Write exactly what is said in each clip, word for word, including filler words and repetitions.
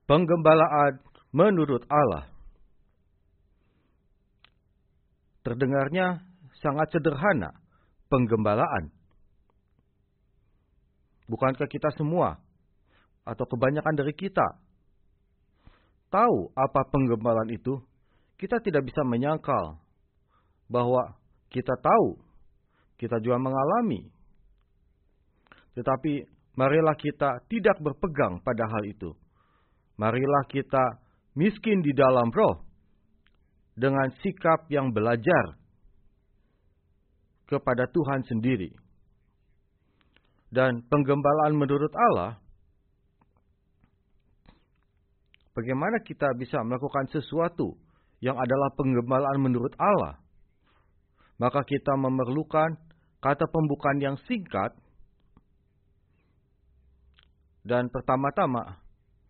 Penggembalaan menurut Allah. Terdengarnya sangat sederhana, penggembalaan. Bukankah kita semua, atau kebanyakan dari kita, tahu apa penggembalaan itu? Kita tidak bisa menyangkal bahwa kita tahu, kita juga mengalami. Tetapi marilah kita tidak berpegang pada hal itu. Marilah kita miskin di dalam roh dengan sikap yang belajar kepada Tuhan sendiri. Dan penggembalaan menurut Allah, bagaimana kita bisa melakukan sesuatu yang adalah penggembalaan menurut Allah? Maka kita memerlukan kata pembukaan yang singkat. Dan pertama-tama,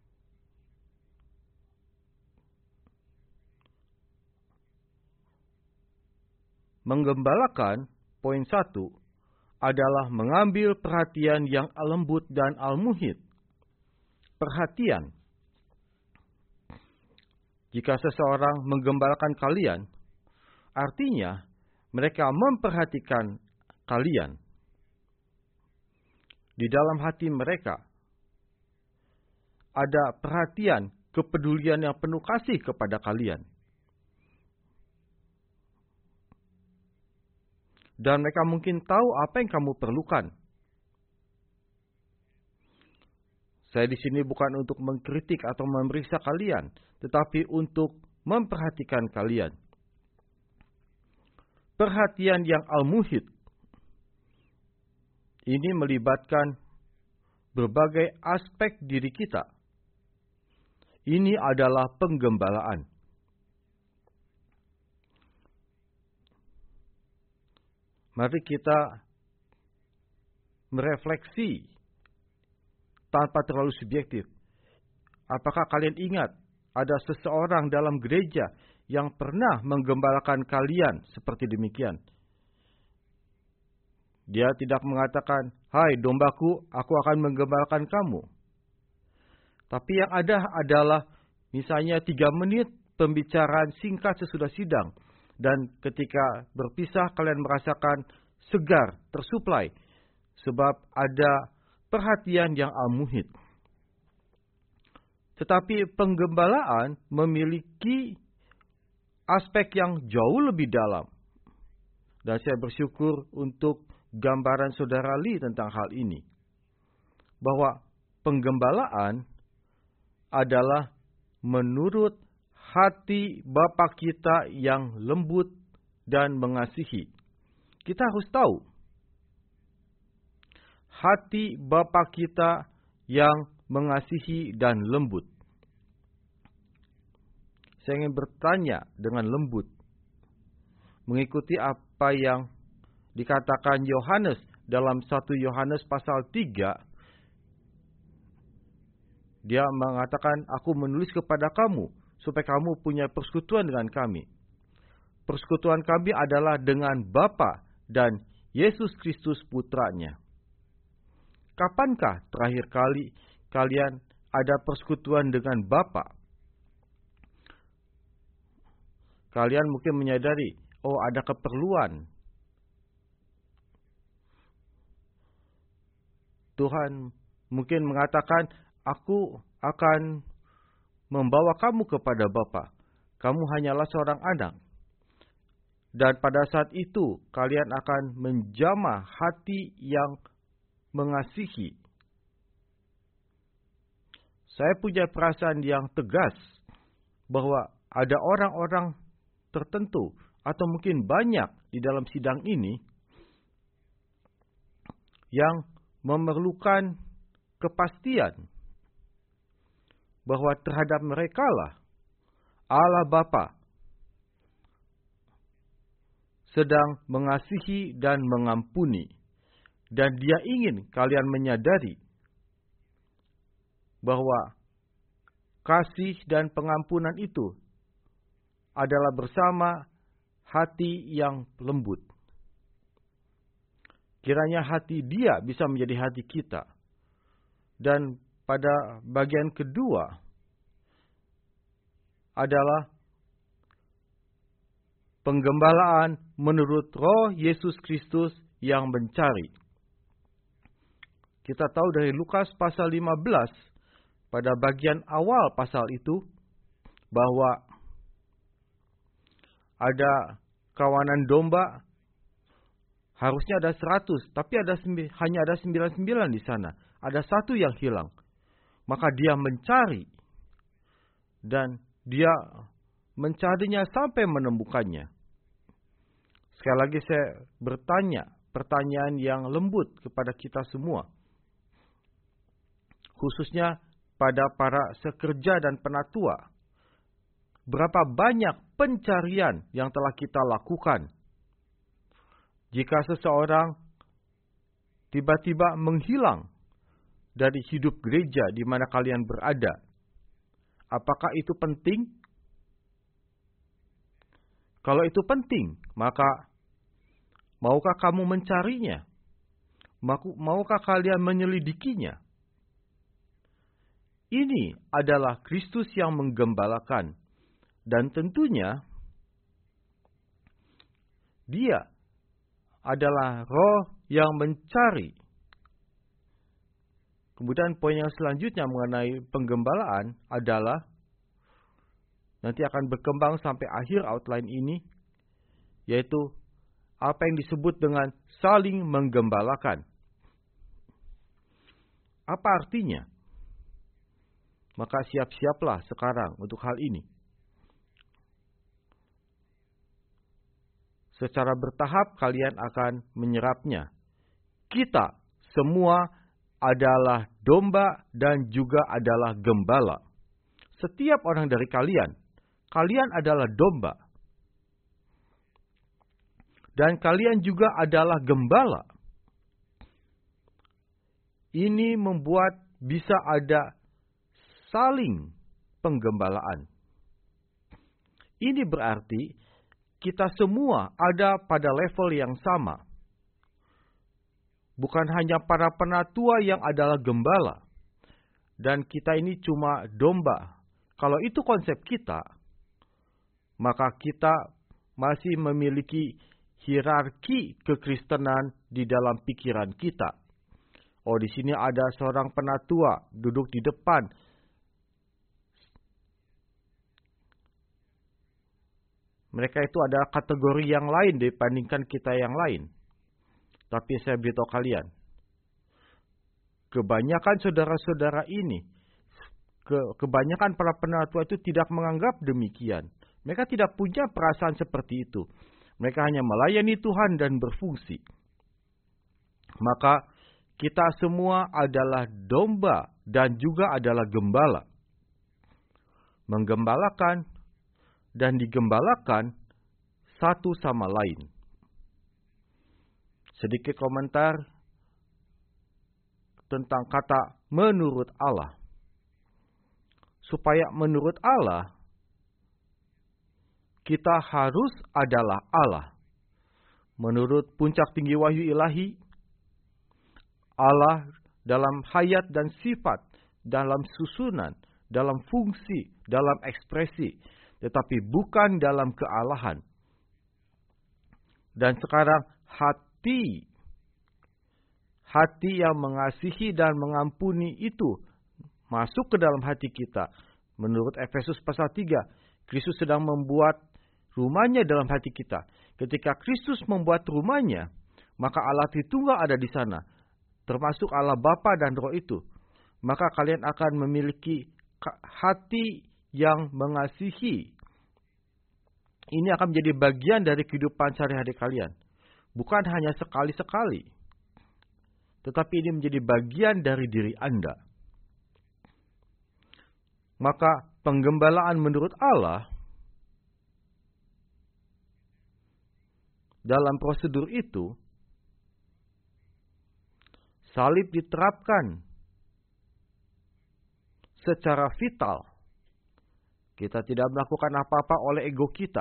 menggembalakan, poin satu, adalah mengambil perhatian yang lembut dan al-muhit. Perhatian. Jika seseorang menggembalakan kalian, artinya mereka memperhatikan kalian. Di dalam hati mereka ada perhatian, kepedulian yang penuh kasih kepada kalian. Dan mereka mungkin tahu apa yang kamu perlukan. Saya di sini bukan untuk mengkritik atau memeriksa kalian, tetapi untuk memperhatikan kalian. Perhatian yang al-muhit ini melibatkan berbagai aspek diri kita. Ini adalah penggembalaan. Mari kita merefleksi tanpa terlalu subjektif. Apakah kalian ingat ada seseorang dalam gereja yang pernah menggembalakan kalian seperti demikian? Dia tidak mengatakan, "Hai dombaku, aku akan menggembalakan kamu." Tapi yang ada adalah misalnya tiga menit pembicaraan singkat sesudah sidang. Dan ketika berpisah kalian merasakan segar, tersuplai. Sebab ada perhatian yang al-muhit. Tetapi penggembalaan memiliki aspek yang jauh lebih dalam. Dan saya bersyukur untuk gambaran saudara Lee tentang hal ini. Bahwa penggembalaan adalah menurut hati Bapa kita yang lembut dan mengasihi. Kita harus tahu, hati Bapa kita yang mengasihi dan lembut. Saya ingin bertanya dengan lembut, mengikuti apa yang dikatakan Yohanes dalam satu Yohanes pasal tiga. Dia mengatakan, "Aku menulis kepada kamu, supaya kamu punya persekutuan dengan kami." Persekutuan kami adalah dengan Bapa dan Yesus Kristus putranya. Kapankah terakhir kali kalian ada persekutuan dengan Bapa? Kalian mungkin menyadari, oh ada keperluan. Tuhan mungkin mengatakan, "Aku akan membawa kamu kepada Bapa. Kamu hanyalah seorang anak." Dan pada saat itu kalian akan menjamah hati yang mengasihi. Saya punya perasaan yang tegas bahwa ada orang-orang tertentu atau mungkin banyak di dalam sidang ini yang memerlukan kepastian bahwa terhadap mereka lah Allah Bapa sedang mengasihi dan mengampuni. Dan Dia ingin kalian menyadari bahwa kasih dan pengampunan itu adalah bersama hati yang lembut. Kiranya hati Dia bisa menjadi hati kita. Dan pada bagian kedua, adalah penggembalaan menurut Roh Yesus Kristus yang mencari. Kita tahu dari Lukas pasal lima belas, pada bagian awal pasal itu, bahwa ada kawanan domba, harusnya ada seratus, tapi ada hanya ada sembilan puluh sembilan di sana. Ada satu yang hilang. Maka dia mencari, dan dia mencarinya sampai menemukannya. Sekali lagi saya bertanya, pertanyaan yang lembut kepada kita semua. Khususnya pada para sekerja dan penatua. Berapa banyak pencarian yang telah kita lakukan? Jika seseorang tiba-tiba menghilang dari hidup gereja di mana kalian berada, apakah itu penting? Kalau itu penting, maka maukah kamu mencarinya? Maukah kalian menyelidikinya? Ini adalah Kristus yang menggembalakan. Dan tentunya, Dia adalah Roh yang mencari. Kemudian poin yang selanjutnya mengenai penggembalaan adalah, nanti akan berkembang sampai akhir outline ini, yaitu apa yang disebut dengan saling menggembalakan. Apa artinya? Maka siap-siaplah sekarang untuk hal ini. Secara bertahap kalian akan menyerapnya. Kita semua adalah domba dan juga adalah gembala. Setiap orang dari kalian, kalian adalah domba. Dan kalian juga adalah gembala. Ini membuat bisa ada saling penggembalaan. Ini berarti kita semua ada pada level yang sama. Bukan hanya para penatua yang adalah gembala. Dan kita ini cuma domba. Kalau itu konsep kita, maka kita masih memiliki hierarki kekristenan di dalam pikiran kita. Oh, di sini ada seorang penatua duduk di depan. Mereka itu ada kategori yang lain dibandingkan kita yang lain. Tapi saya beritahu kalian, kebanyakan saudara-saudara ini, ke, kebanyakan para penatua itu tidak menganggap demikian. Mereka tidak punya perasaan seperti itu. Mereka hanya melayani Tuhan dan berfungsi. Maka kita semua adalah domba dan juga adalah gembala. Menggembalakan dan digembalakan satu sama lain. Sedikit komentar tentang kata menurut Allah. Supaya menurut Allah, kita harus adalah Allah. Menurut puncak tinggi wahyu ilahi, Allah dalam hayat dan sifat, dalam susunan, dalam fungsi, dalam ekspresi, tetapi bukan dalam kealahan. Dan sekarang hati, hati yang mengasihi dan mengampuni itu masuk ke dalam hati kita. Menurut Efesus pasal tiga, Kristus sedang membuat rumahnya dalam hati kita. Ketika Kristus membuat rumahnya, maka Allah Tritunggal ada di sana, termasuk Allah Bapa dan Roh itu. Maka kalian akan memiliki hati yang mengasihi. Ini akan menjadi bagian dari kehidupan sehari-hari kalian. Bukan hanya sekali-sekali, tetapi ini menjadi bagian dari diri Anda. Maka penggembalaan menurut Allah, dalam prosedur itu, salib diterapkan secara vital. Kita tidak melakukan apa-apa oleh ego kita.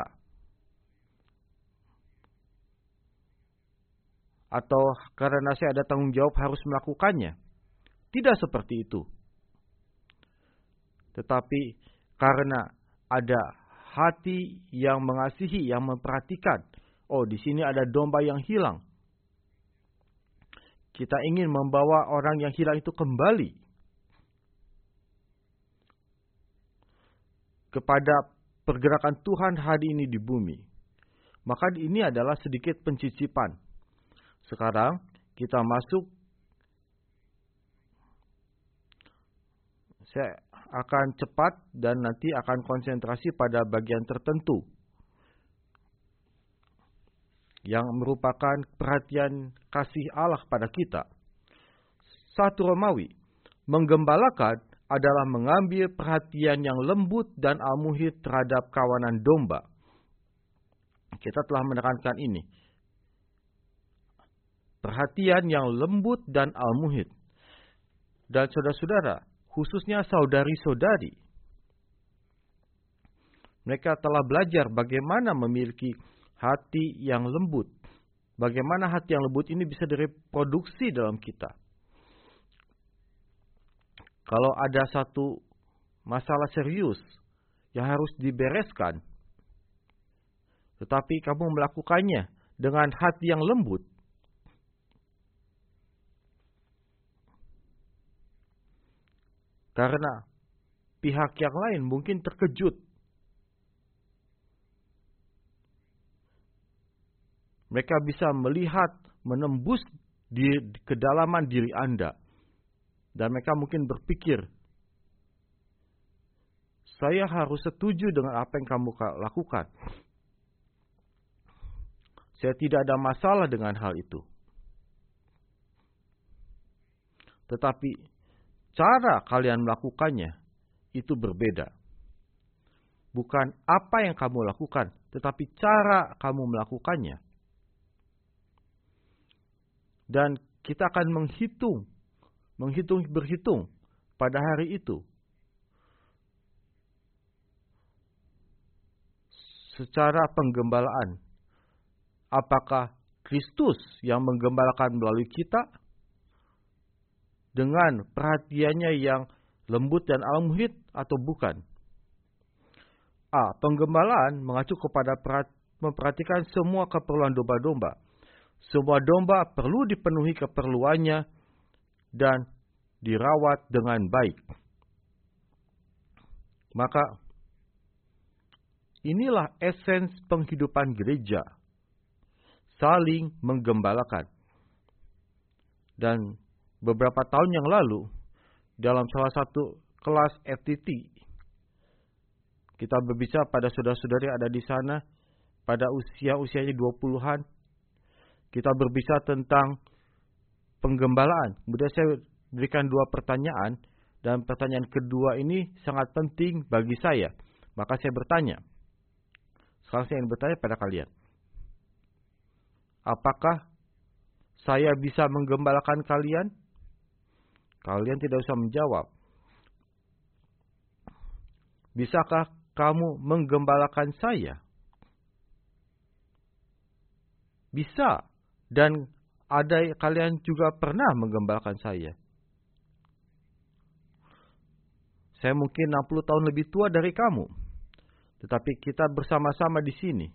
Atau karena saya ada tanggung jawab harus melakukannya. Tidak seperti itu. Tetapi karena ada hati yang mengasihi, yang memperhatikan. Oh, di sini ada domba yang hilang. Kita ingin membawa orang yang hilang itu kembali kepada pergerakan Tuhan hari ini di bumi. Maka ini adalah sedikit pencicipan. Sekarang kita masuk. Saya akan cepat dan nanti akan konsentrasi pada bagian tertentu yang merupakan perhatian kasih Allah pada kita. Satu Romawi, menggembalakan adalah mengambil perhatian yang lembut dan almuhid terhadap kawanan domba. Kita telah menekankan ini. Perhatian yang lembut dan almuhid. Dan saudara-saudara, khususnya saudari-saudari, mereka telah belajar bagaimana memiliki hati yang lembut. Bagaimana hati yang lembut ini bisa direproduksi dalam kita. Kalau ada satu masalah serius yang harus dibereskan, tetapi kamu melakukannya dengan hati yang lembut, karena pihak yang lain mungkin terkejut. Mereka bisa melihat, menembus di kedalaman diri Anda. Dan mereka mungkin berpikir, saya harus setuju dengan apa yang kamu lakukan. Saya tidak ada masalah dengan hal itu. Tetapi cara kalian melakukannya itu berbeda. Bukan apa yang kamu lakukan, tetapi cara kamu melakukannya. Dan kita akan menghitung, menghitung, berhitung pada hari itu. Secara penggembalaan, apakah Kristus yang menggembalakan melalui kita dengan perhatiannya yang lembut dan almuhid atau bukan? A. Penggembalaan mengacu kepada memperhatikan semua keperluan domba-domba. Semua domba perlu dipenuhi keperluannya dan dirawat dengan baik. Maka inilah esens penghidupan gereja. Saling menggembalakan. Dan beberapa tahun yang lalu, dalam salah satu kelas F T T, kita berbicara pada saudara-saudari ada di sana, pada usia-usianya dua puluhan, kita berbicara tentang penggembalaan. Kemudian saya berikan dua pertanyaan. Dan pertanyaan kedua ini sangat penting bagi saya. Maka saya bertanya. Sekarang saya ingin bertanya pada kalian. Apakah saya bisa menggembalakan kalian? Kalian tidak usah menjawab. Bisakah kamu menggembalakan saya? Bisa. Dan ada kalian juga pernah menggembalakan saya. Saya mungkin enam puluh tahun lebih tua dari kamu. Tetapi kita bersama-sama di sini.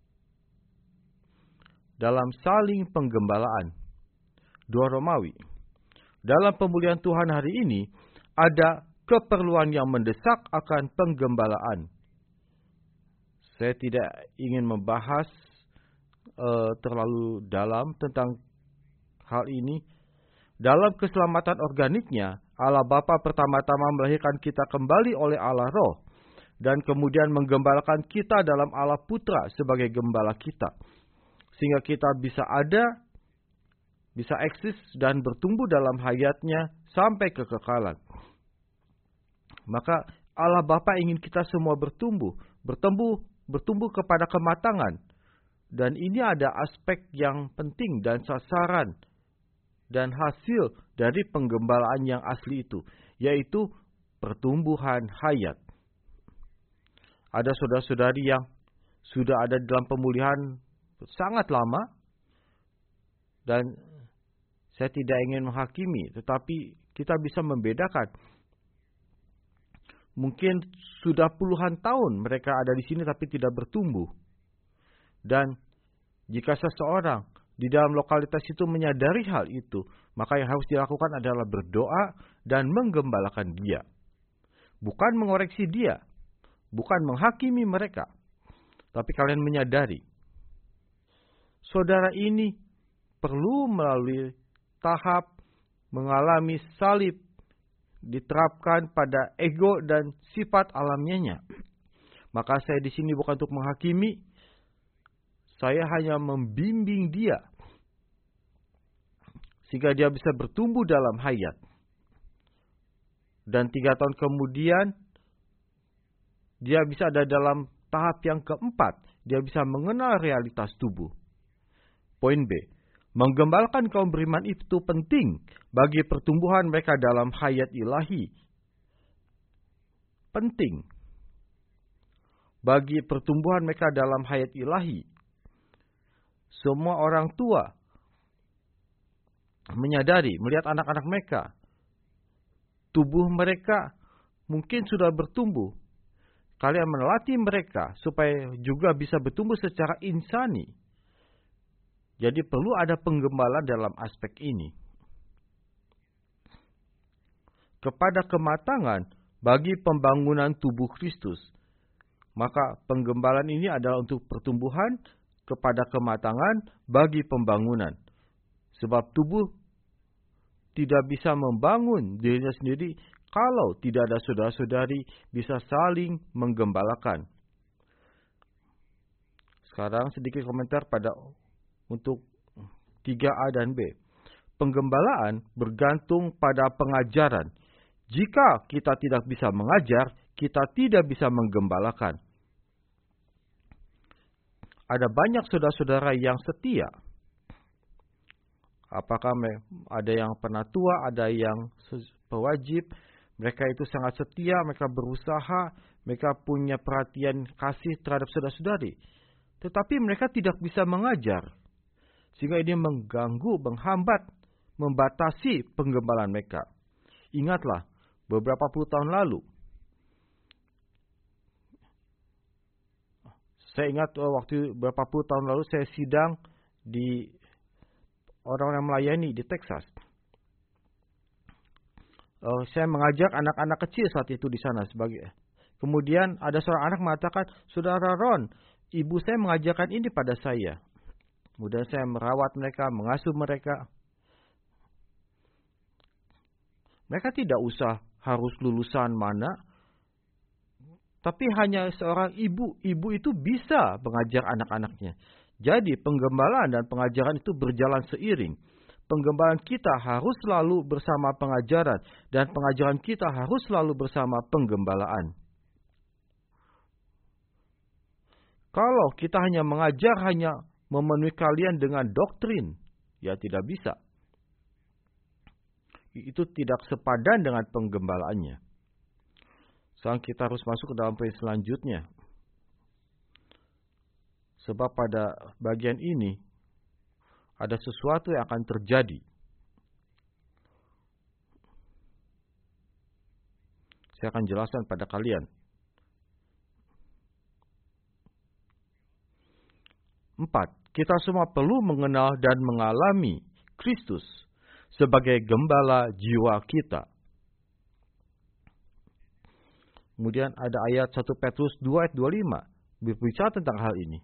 Dalam saling penggembalaan. dua Romawi. Dalam pemulihan Tuhan hari ini, ada keperluan yang mendesak akan penggembalaan. Saya tidak ingin membahas Uh, terlalu dalam tentang hal ini. Dalam keselamatan organiknya, Allah Bapa pertama-tama melahirkan kita kembali oleh Allah Roh, dan kemudian menggembalakan kita dalam Allah Putra sebagai gembala kita, sehingga kita bisa ada, bisa eksis dan bertumbuh dalam hayatnya sampai kekekalan. Maka Allah Bapa ingin kita semua bertumbuh, bertumbuh, bertumbuh kepada kematangan. Dan ini ada aspek yang penting dan sasaran dan hasil dari penggembalaan yang asli itu, yaitu pertumbuhan hayat. Ada saudara-saudari yang sudah ada dalam pemulihan sangat lama, dan saya tidak ingin menghakimi, tetapi kita bisa membedakan Mungkin sudah puluhan tahun mereka ada di sini tapi tidak bertumbuh. Dan jika seseorang di dalam lokalitas itu menyadari hal itu, maka yang harus dilakukan adalah berdoa dan menggembalakan dia. Bukan mengoreksi dia, bukan menghakimi mereka. Tapi kalian menyadari, saudara ini perlu melalui tahap mengalami salib, diterapkan pada ego dan sifat alamiahnya. Maka saya di sini bukan untuk menghakimi, saya hanya membimbing dia sehingga dia bisa bertumbuh dalam hayat. Dan tiga tahun kemudian dia bisa ada dalam tahap yang keempat, dia bisa mengenal realitas tubuh. Poin B, menggembalakan kaum beriman itu penting bagi pertumbuhan mereka dalam hayat ilahi. Penting bagi pertumbuhan mereka dalam hayat ilahi. Semua orang tua menyadari, melihat anak-anak mereka, tubuh mereka mungkin sudah bertumbuh. Kalian melatih mereka supaya juga bisa bertumbuh secara insani. Jadi perlu ada penggembala dalam aspek ini. Kepada kematangan bagi pembangunan tubuh Kristus. Maka penggembalaan ini adalah untuk pertumbuhan kepada kematangan bagi pembangunan. Sebab tubuh tidak bisa membangun dirinya sendiri kalau tidak ada saudara-saudari bisa saling menggembalakan. Sekarang sedikit komentar pada untuk tiga A dan B. Penggembalaan bergantung pada pengajaran. Jika kita tidak bisa mengajar, kita tidak bisa menggembalakan. Ada banyak saudara-saudara yang setia. Apakah ada yang pernah tua, ada yang pewajib. Mereka itu sangat setia, mereka berusaha, mereka punya perhatian kasih terhadap saudara-saudari. Tetapi mereka tidak bisa mengajar. Sehingga ini mengganggu, menghambat, membatasi penggembalaan mereka. Ingatlah, beberapa puluh tahun lalu, saya ingat waktu beberapa puluh tahun lalu saya sidang di orang yang melayani di Texas. Uh, saya mengajak anak-anak kecil saat itu di sana sebagai. Kemudian ada seorang anak mengatakan, Saudara Ron, ibu saya mengajarkan ini pada saya. Kemudian saya merawat mereka, mengasuh mereka. Mereka tidak usah harus lulusan mana. Tapi hanya seorang ibu. Ibu itu bisa mengajar anak-anaknya. Jadi penggembalaan dan pengajaran itu berjalan seiring. Penggembalaan kita harus selalu bersama pengajaran. Dan pengajaran kita harus selalu bersama penggembalaan. Kalau kita hanya mengajar, hanya memenuhi kalian dengan doktrin, ya tidak bisa. Itu tidak sepadan dengan penggembalaannya. Sekarang kita harus masuk ke dalam poin selanjutnya. Sebab pada bagian ini ada sesuatu yang akan terjadi. Saya akan jelaskan pada kalian. Empat, kita semua perlu mengenal dan mengalami Kristus sebagai gembala jiwa kita. Kemudian ada ayat satu Petrus dua ayat dua puluh lima berbicara tentang hal ini.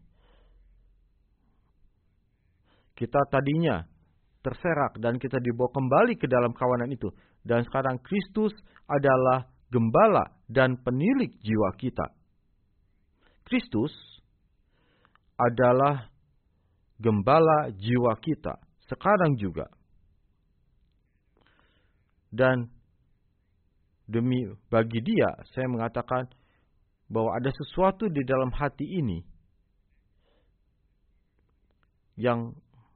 Kita tadinya terserak dan kita dibawa kembali ke dalam kawanan itu. Dan sekarang Kristus adalah gembala dan penilik jiwa kita. Kristus adalah gembala jiwa kita sekarang juga. Dan demi bagi dia, saya mengatakan bahwa ada sesuatu di dalam hati ini yang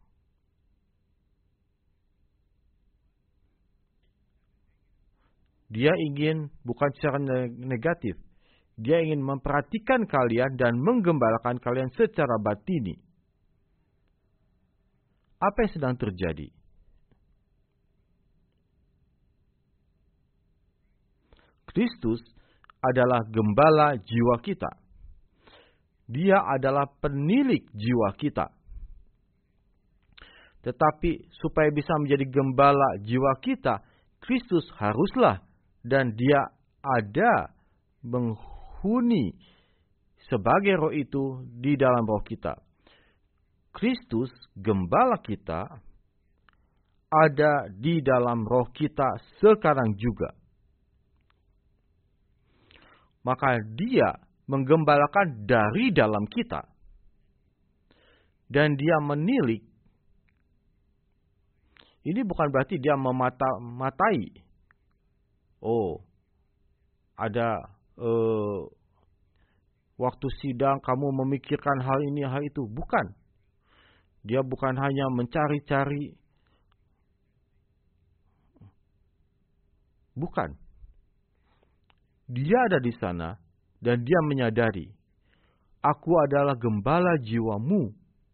dia ingin bukan secara negatif. Dia ingin memperhatikan kalian dan menggembalakan kalian secara batini. Apa yang sedang terjadi? Kristus adalah gembala jiwa kita. Dia adalah penilik jiwa kita. Tetapi supaya bisa menjadi gembala jiwa kita, Kristus haruslah dan dia ada menghuni sebagai roh itu di dalam roh kita. Kristus, gembala kita, ada di dalam roh kita sekarang juga. Maka dia menggembalakan dari dalam kita. Dan dia menilik. Ini bukan berarti dia memata-matai. Oh, ada eh, waktu sidang kamu memikirkan hal ini, hal itu. Bukan. Dia bukan hanya mencari-cari. Bukan. Dia ada di sana dan dia menyadari, aku adalah gembala jiwamu.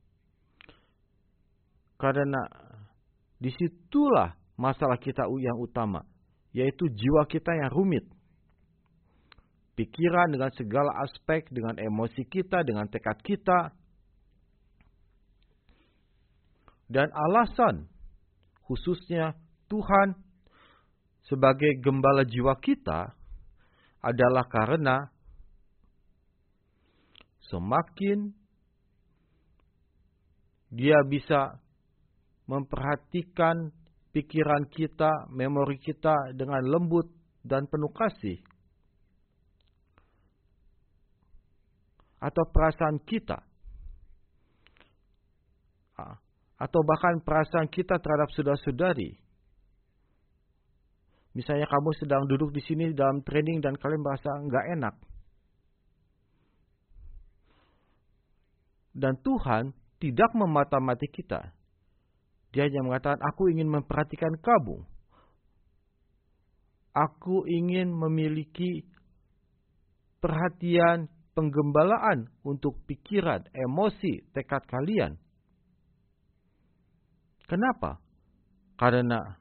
Karena disitulah masalah kita yang utama, yaitu jiwa kita yang rumit. Pikiran dengan segala aspek, dengan emosi kita, dengan tekad kita. Dan alasan khususnya Tuhan sebagai gembala jiwa kita adalah karena semakin dia bisa memperhatikan pikiran kita, memori kita dengan lembut dan penuh kasih, atau perasaan kita, atau bahkan perasaan kita terhadap saudara-saudari. Misalnya kamu sedang duduk di sini dalam training dan kalian merasa nggak enak. Dan Tuhan tidak memata-mati kita. Dia hanya mengatakan, aku ingin memperhatikan kamu. Aku ingin memiliki perhatian, penggembalaan untuk pikiran, emosi, tekad kalian. Kenapa? Karena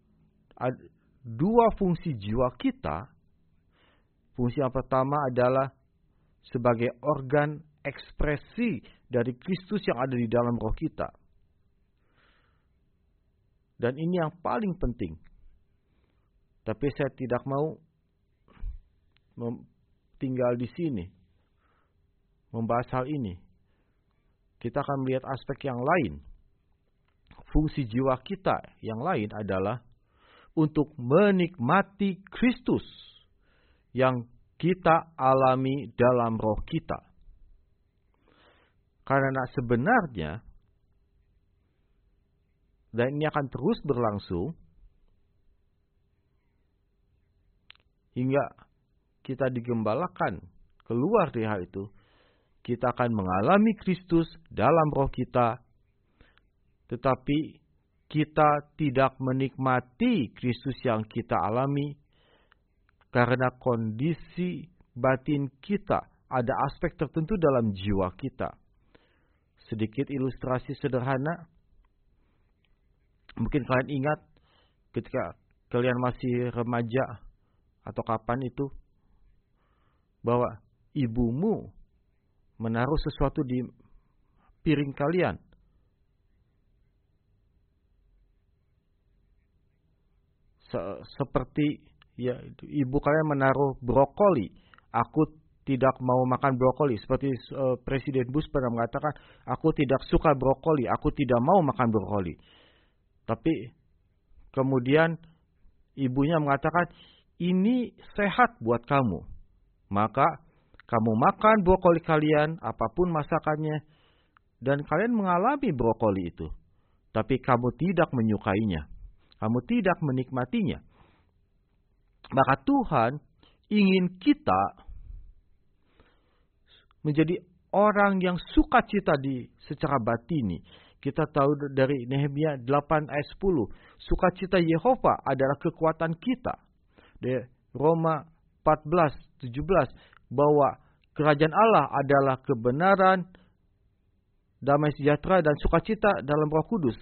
dua fungsi jiwa kita. Fungsi yang pertama adalah sebagai organ ekspresi dari Kristus yang ada di dalam roh kita. Dan ini yang paling penting. Tapi saya tidak mau tinggal di sini membahas hal ini. Kita akan melihat aspek yang lain. Fungsi jiwa kita yang lain adalah untuk menikmati Kristus yang kita alami dalam roh kita. Karena sebenarnya, dan ini akan terus berlangsung, hingga kita digembalakan keluar dari hal itu, kita akan mengalami Kristus dalam roh kita, tetapi kita tidak menikmati Kristus yang kita alami karena kondisi batin kita, ada aspek tertentu dalam jiwa kita. Sedikit ilustrasi sederhana. Mungkin kalian ingat ketika kalian masih remaja atau kapan itu, bahwa ibumu menaruh sesuatu di piring kalian. Seperti ya, ibu kalian menaruh brokoli. Aku tidak mau makan brokoli. Seperti uh, Presiden Bush pernah mengatakan, aku tidak suka brokoli, aku tidak mau makan brokoli. Tapi kemudian ibunya mengatakan, ini sehat buat kamu. Maka kamu makan brokoli kalian, apapun masakannya, dan kalian mengalami brokoli itu. Tapi kamu tidak menyukainya. Kamu tidak menikmatinya. Maka Tuhan ingin kita menjadi orang yang sukacita di secara batini. Kita tahu dari Nehemia delapan ayat sepuluh. Sukacita Yehova adalah kekuatan kita. Dari Roma empat belas tujuh belas. Bahwa kerajaan Allah adalah kebenaran, damai sejahtera, dan sukacita dalam Roh Kudus.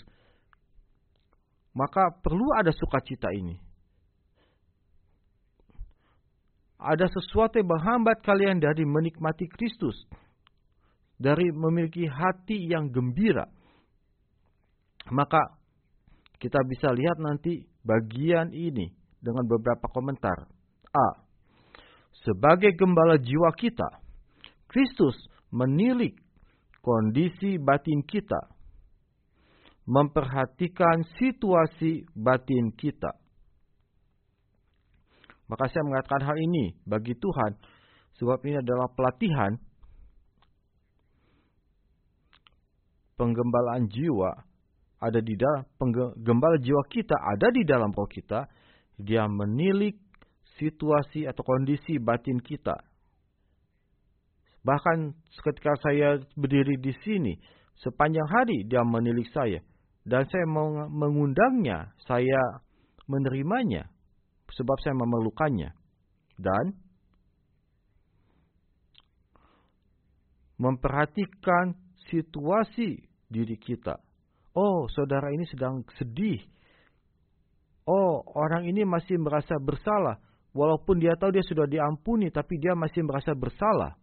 Maka perlu ada sukacita ini. ada sesuatu yang menghambat kalian dari menikmati Kristus, dari memiliki hati yang gembira, maka kita bisa lihat nanti bagian ini dengan beberapa komentar. A. Sebagai gembala jiwa kita, Kristus menilik kondisi batin kita, memperhatikan situasi batin kita. Maka saya mengatakan hal ini bagi Tuhan, sebab ini adalah pelatihan penggembalaan jiwa ada di dalam penggembala jiwa kita ada di dalam roh kita. Dia menilik situasi atau kondisi batin kita. Bahkan ketika saya berdiri di sini, sepanjang hari dia menilik saya. Dan saya mau mengundangnya, saya menerimanya, sebab saya memerlukannya. Dan memperhatikan situasi diri kita. Oh, saudara ini sedang sedih. Oh, orang ini masih merasa bersalah. Walaupun dia tahu dia sudah diampuni, tapi dia masih merasa bersalah.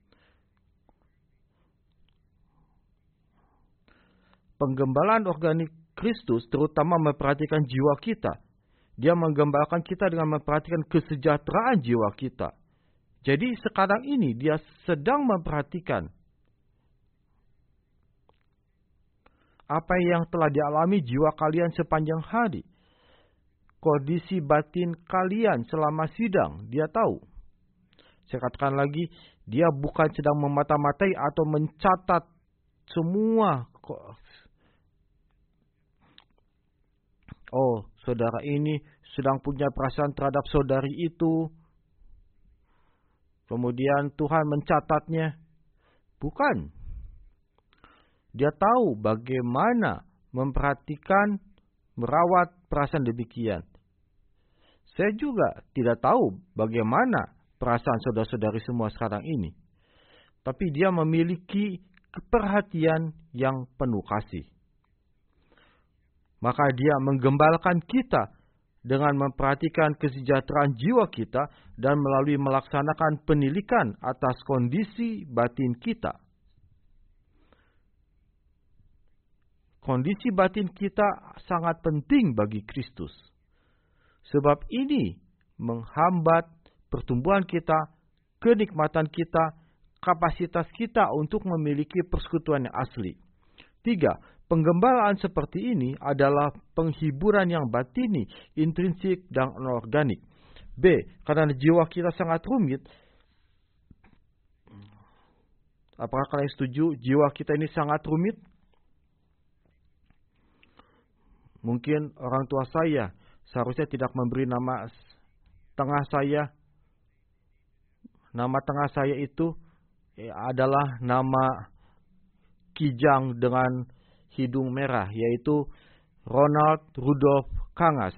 Penggembalaan organik Kristus terutama memperhatikan jiwa kita. Dia menggembalakan kita dengan memperhatikan kesejahteraan jiwa kita. Jadi sekarang ini dia sedang memperhatikan apa yang telah dialami jiwa kalian sepanjang hari. Kondisi batin kalian selama sidang, dia tahu. Saya katakan lagi, dia bukan sedang memata-matai atau mencatat semua. Oh, saudara ini sedang punya perasaan terhadap saudari itu. Kemudian Tuhan mencatatnya. Bukan. Dia tahu bagaimana memperhatikan, merawat perasaan demikian. Saya juga tidak tahu bagaimana perasaan saudara-saudari semua sekarang ini. Tapi dia memiliki perhatian yang penuh kasih. Maka dia menggembalakan kita dengan memperhatikan kesejahteraan jiwa kita dan melalui melaksanakan penilikan atas kondisi batin kita. Kondisi batin kita sangat penting bagi Kristus. Sebab ini menghambat pertumbuhan kita, kenikmatan kita, kapasitas kita untuk memiliki persekutuan yang asli. Tiga, penggembalaan seperti ini adalah penghiburan yang batini, intrinsik dan anorganik. B, karena jiwa kita sangat rumit. Apakah kalian setuju jiwa kita ini sangat rumit? Mungkin orang tua saya seharusnya tidak memberi nama tengah saya. Nama tengah saya itu adalah nama kijang dengan hidung merah, yaitu Ronald Rudolf Kangas.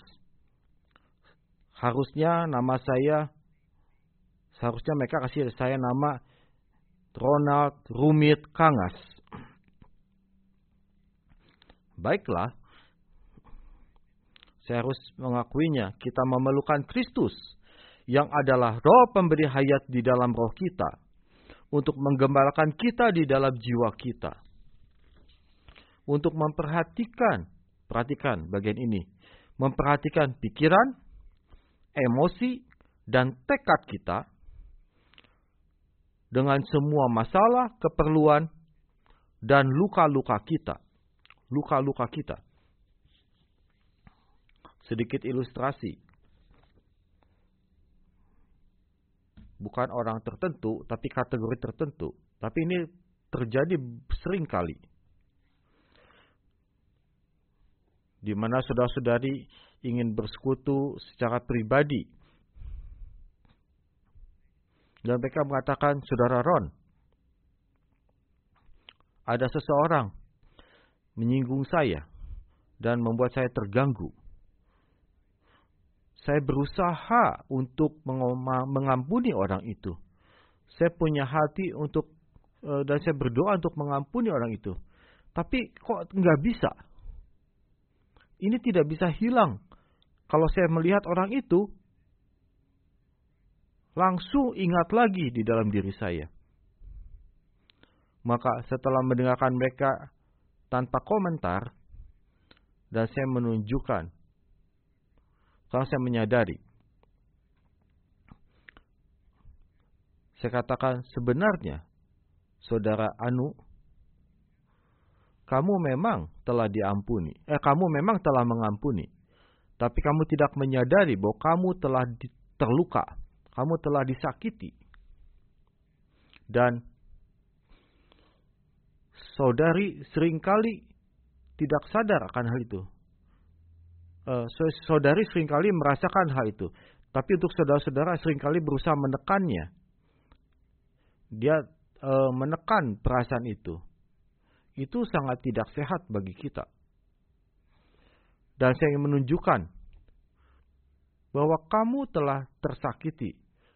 Harusnya nama saya, seharusnya mereka kasih saya nama Ronald Rumit Kangas. Baiklah, saya harus mengakuinya, kita memerlukan Kristus yang adalah roh pemberi hayat di dalam roh kita untuk menggembalakan kita di dalam jiwa kita. Untuk memperhatikan, perhatikan bagian ini, memperhatikan pikiran, emosi, dan tekad kita dengan semua masalah, keperluan, dan luka-luka kita. Luka-luka kita. Sedikit ilustrasi. Bukan orang tertentu, tapi kategori tertentu. Tapi ini terjadi sering kali. Di mana saudara-saudari ingin bersekutu secara pribadi. Dan mereka mengatakan, Saudara Ron, ada seseorang menyinggung saya dan membuat saya terganggu. Saya berusaha untuk mengampuni orang itu. Saya punya hati untuk dan saya berdoa untuk mengampuni orang itu. Tapi kok nggak bisa? Ini tidak bisa hilang. Kalau saya melihat orang itu, langsung ingat lagi di dalam diri saya. Maka setelah mendengarkan mereka tanpa komentar, dan saya menunjukkan, kalau saya menyadari, saya katakan, sebenarnya saudara Anu, kamu memang telah diampuni. Eh, kamu memang telah mengampuni. Tapi kamu tidak menyadari bahwa kamu telah terluka. Kamu telah disakiti. Dan saudari seringkali tidak sadar akan hal itu. Uh, saudari seringkali merasakan hal itu. Tapi untuk saudara-saudara seringkali berusaha menekannya. Dia uh, menekan perasaan itu. Itu sangat tidak sehat bagi kita. Dan saya ingin menunjukkan bahwa kamu telah tersakiti.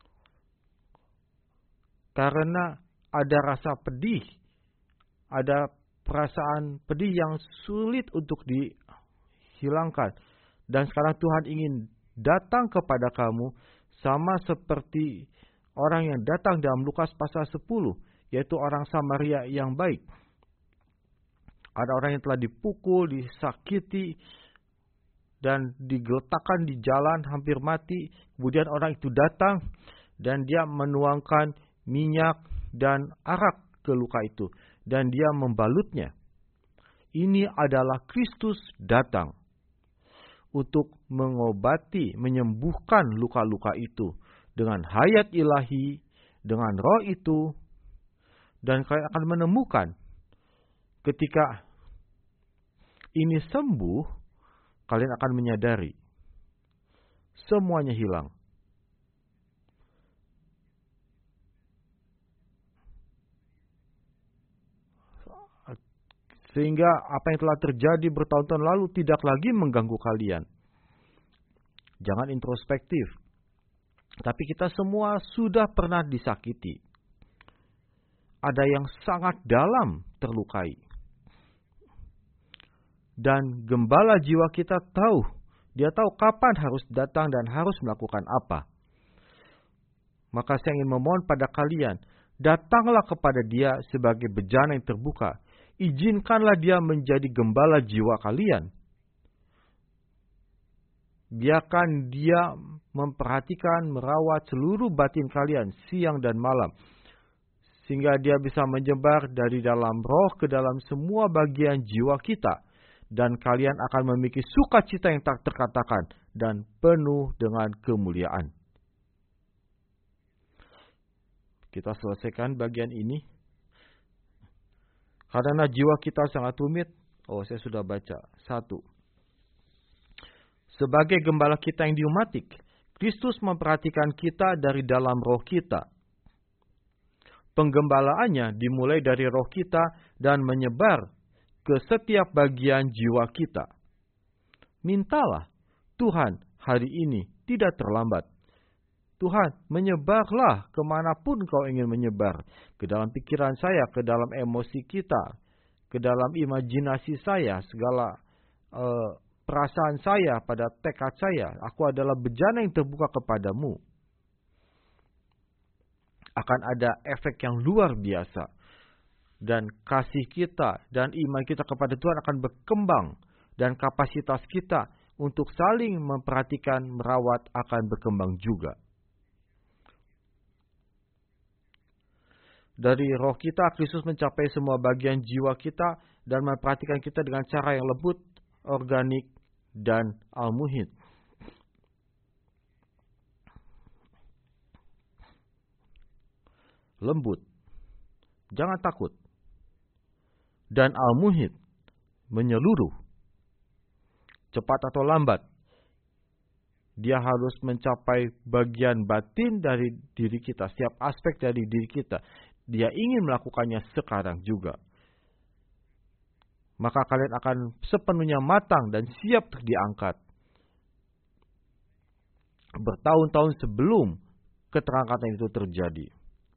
Karena ada rasa pedih. Ada perasaan pedih yang sulit untuk dihilangkan. Dan sekarang Tuhan ingin datang kepada kamu sama seperti orang yang datang dalam Lukas pasal sepuluh. Yaitu orang Samaria yang baik. Ada orang yang telah dipukul, disakiti, dan digeletakkan di jalan hampir mati. Kemudian orang itu datang dan dia menuangkan minyak dan arak ke luka itu. Dan dia membalutnya. Ini adalah Kristus datang untuk mengobati, menyembuhkan luka-luka itu. Dengan hayat ilahi, dengan roh itu. Dan kalian akan menemukan ketika ini sembuh, kalian akan menyadari semuanya hilang. Sehingga apa yang telah terjadi bertahun-tahun lalu tidak lagi mengganggu kalian. Jangan introspektif. Tapi kita semua sudah pernah disakiti. Ada yang sangat dalam terlukai. Dan gembala jiwa kita tahu. Dia tahu kapan harus datang dan harus melakukan apa. Maka saya ingin memohon pada kalian. Datanglah kepada dia sebagai bejana yang terbuka. Izinkanlah dia menjadi gembala jiwa kalian. Biarkan dia memperhatikan, merawat seluruh batin kalian siang dan malam. Sehingga dia bisa menyebar dari dalam roh ke dalam semua bagian jiwa kita. Dan kalian akan memiliki sukacita yang tak terkatakan dan penuh dengan kemuliaan. Kita selesaikan bagian ini. Karena jiwa kita sangat rumit. Oh, saya sudah baca. Satu. Sebagai gembala kita yang diumatik, Kristus memperhatikan kita dari dalam roh kita. Penggembalaannya dimulai dari roh kita dan menyebar ke setiap bagian jiwa kita. Mintalah Tuhan hari ini tidak terlambat. Tuhan, menyebarlah kemanapun kau ingin menyebar. Ke dalam pikiran saya, ke dalam emosi kita, ke dalam imajinasi saya, segala uh, perasaan saya, pada tekad saya. Aku adalah bejana yang terbuka kepadamu. Akan ada efek yang luar biasa. Dan kasih kita dan iman kita kepada Tuhan akan berkembang. Dan kapasitas kita untuk saling memperhatikan, merawat akan berkembang juga. Dari roh kita, Kristus mencapai semua bagian jiwa kita dan memperhatikan kita dengan cara yang lembut, organik, dan al-muhid. Lembut. Jangan takut. Dan al-muhid. Menyeluruh. Cepat atau lambat. Dia harus mencapai bagian batin dari diri kita. Setiap aspek dari diri kita. Dia ingin melakukannya sekarang juga. Maka kalian akan sepenuhnya matang dan siap diangkat. Bertahun-tahun sebelum keterangkatan itu terjadi.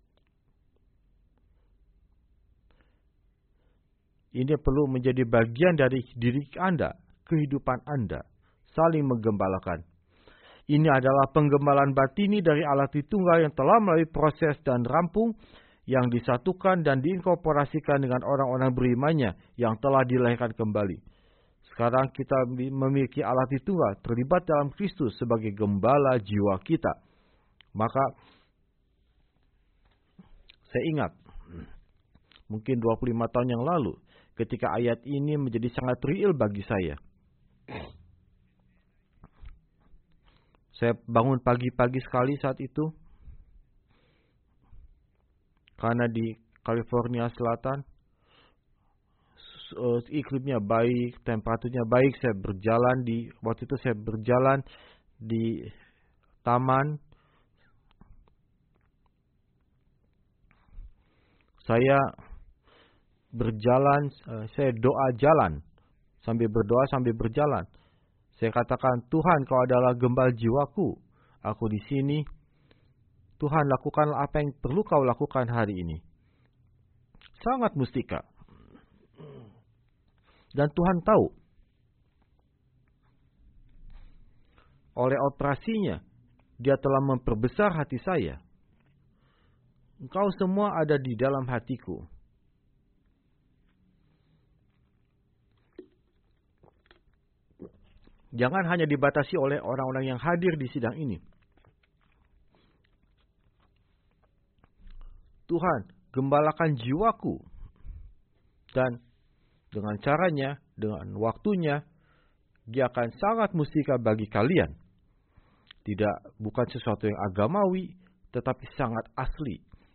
Ini perlu menjadi bagian dari diri Anda, kehidupan Anda, saling menggembalakan. Ini adalah penggembalaan batini dari Allah Tritunggal yang telah melalui proses dan rampung, yang disatukan dan diinkorporasikan dengan orang-orang berimannya yang telah dilahirkan kembali. Sekarang kita memiliki Allah Tritunggal terlibat dalam Kristus sebagai gembala jiwa kita. Maka saya ingat, mungkin dua puluh lima tahun yang lalu, ketika ayat ini menjadi sangat real bagi saya. Saya bangun pagi-pagi sekali saat itu, karena di California Selatan iklimnya baik, temperaturnya baik. Saya berjalan di waktu itu saya berjalan di taman. Saya berjalan, saya doa jalan sambil berdoa sambil berjalan. Saya katakan, Tuhan, Kau adalah gembala jiwaku. Aku di sini. Tuhan, lakukanlah apa yang perlu Kau lakukan hari ini. Sangat mustika. Dan Tuhan tahu. Oleh operasinya, Dia telah memperbesar hati saya. Engkau semua ada di dalam hatiku. Jangan hanya dibatasi oleh orang-orang yang hadir di sidang ini. Tuhan, gembalakan jiwaku. Dan dengan caranya, dengan waktunya, Dia akan sangat mustika bagi kalian. Tidak, bukan sesuatu yang agamawi, tetapi sangat asli.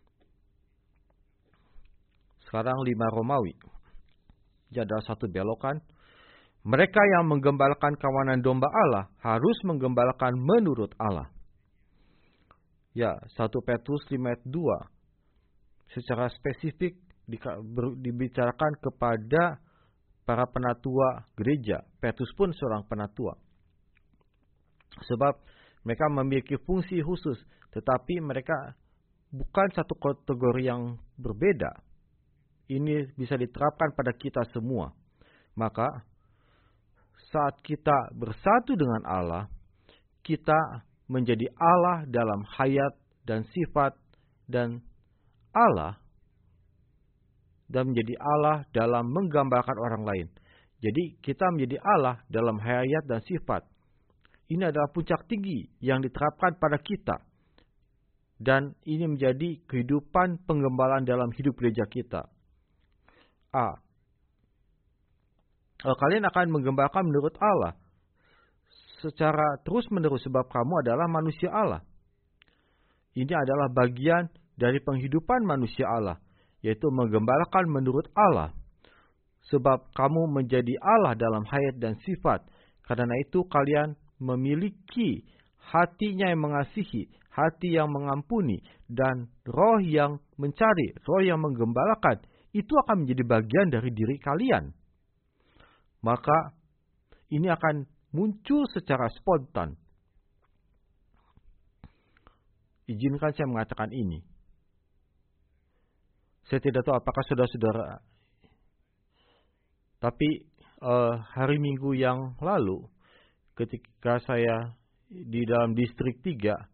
Sekarang lima Romawi. Ini adalah satu belokan. Mereka yang menggembalakan kawanan domba Allah harus menggembalakan menurut Allah. Ya, satu Petrus lima ayat dua. Secara spesifik dibicarakan kepada para penatua gereja. Petrus pun seorang penatua. Sebab mereka memiliki fungsi khusus, tetapi mereka bukan satu kategori yang berbeda. Ini bisa diterapkan pada kita semua. Maka saat kita bersatu dengan Allah, kita menjadi Allah dalam hayat dan sifat dan Allah, dan menjadi Allah dalam menggambarkan orang lain. Jadi kita menjadi Allah dalam hayat dan sifat. Ini adalah puncak tinggi yang diterapkan pada kita. Dan ini menjadi kehidupan penggembalaan dalam hidup gereja kita. A. Kalian akan menggembalakan menurut Allah secara terus-menerus sebab kamu adalah manusia Allah. Ini adalah bagian dari penghidupan manusia Allah, yaitu menggembalakan menurut Allah. Sebab kamu menjadi Allah dalam hayat dan sifat. Karena itu kalian memiliki hatinya yang mengasihi, hati yang mengampuni, dan roh yang mencari, roh yang menggembalakan. Itu akan menjadi bagian dari diri kalian. Maka ini akan muncul secara spontan. Izinkan saya mengatakan ini. Saya tidak tahu apakah saudara-saudara, tapi uh, hari Minggu yang lalu, ketika saya di dalam distrik tiga,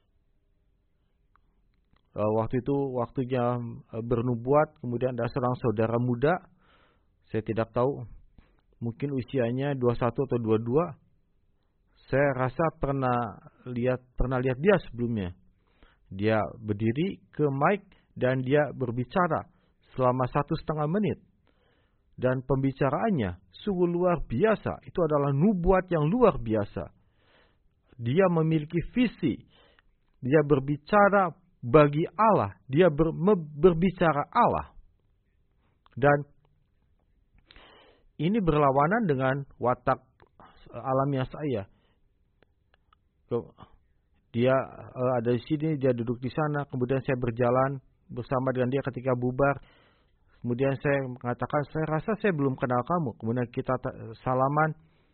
uh, waktu itu waktunya uh, bernubuat, kemudian ada seorang saudara muda, saya tidak tahu, mungkin usianya dua puluh satu atau dua puluh dua. Saya rasa pernah lihat pernah lihat dia sebelumnya. Dia berdiri ke mic dan dia berbicara selama satu setengah menit. Dan pembicaraannya sungguh luar biasa. Itu adalah nubuat yang luar biasa. Dia memiliki visi. Dia berbicara bagi Allah. Dia ber, me, berbicara Allah. Dan ini berlawanan dengan watak alamiah saya. Dia uh, ada di sini, dia duduk di sana, kemudian saya berjalan bersama dengan dia ketika bubar. Kemudian saya mengatakan, saya rasa saya belum kenal kamu. Kemudian kita salaman.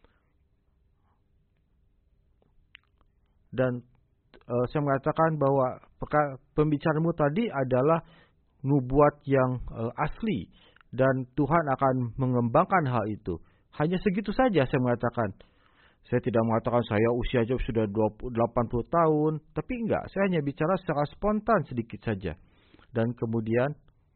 Dan uh, saya mengatakan bahwa pembicaraanmu tadi adalah nubuat yang uh, asli. Dan Tuhan akan mengembangkan hal itu. Hanya segitu saja saya mengatakan. Saya tidak mengatakan saya usia aja sudah delapan puluh tahun. Tapi enggak, saya hanya bicara secara spontan sedikit saja. Dan kemudian,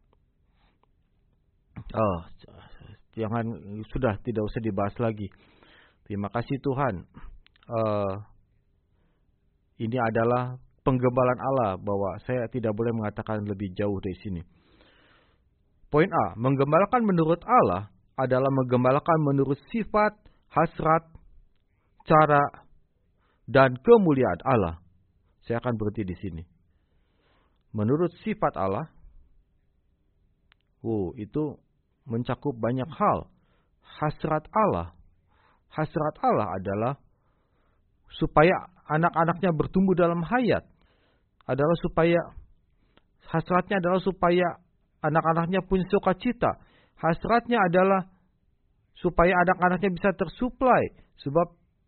oh, jangan, sudah tidak usah dibahas lagi. Terima kasih Tuhan. Uh, ini adalah penggembalaan Allah bahwa saya tidak boleh mengatakan lebih jauh dari sini. Poin A, menggembalakan menurut Allah adalah menggembalakan menurut sifat, hasrat, cara, dan kemuliaan Allah. Saya akan berhenti di sini. Menurut sifat Allah, oh, itu mencakup banyak hal. Hasrat Allah. Hasrat Allah adalah supaya anak-anaknya bertumbuh dalam hayat. Adalah supaya, hasratnya adalah supaya anak-anaknya punya sukacita. Hasratnya adalah supaya anak-anaknya bisa tersuplai. Sebab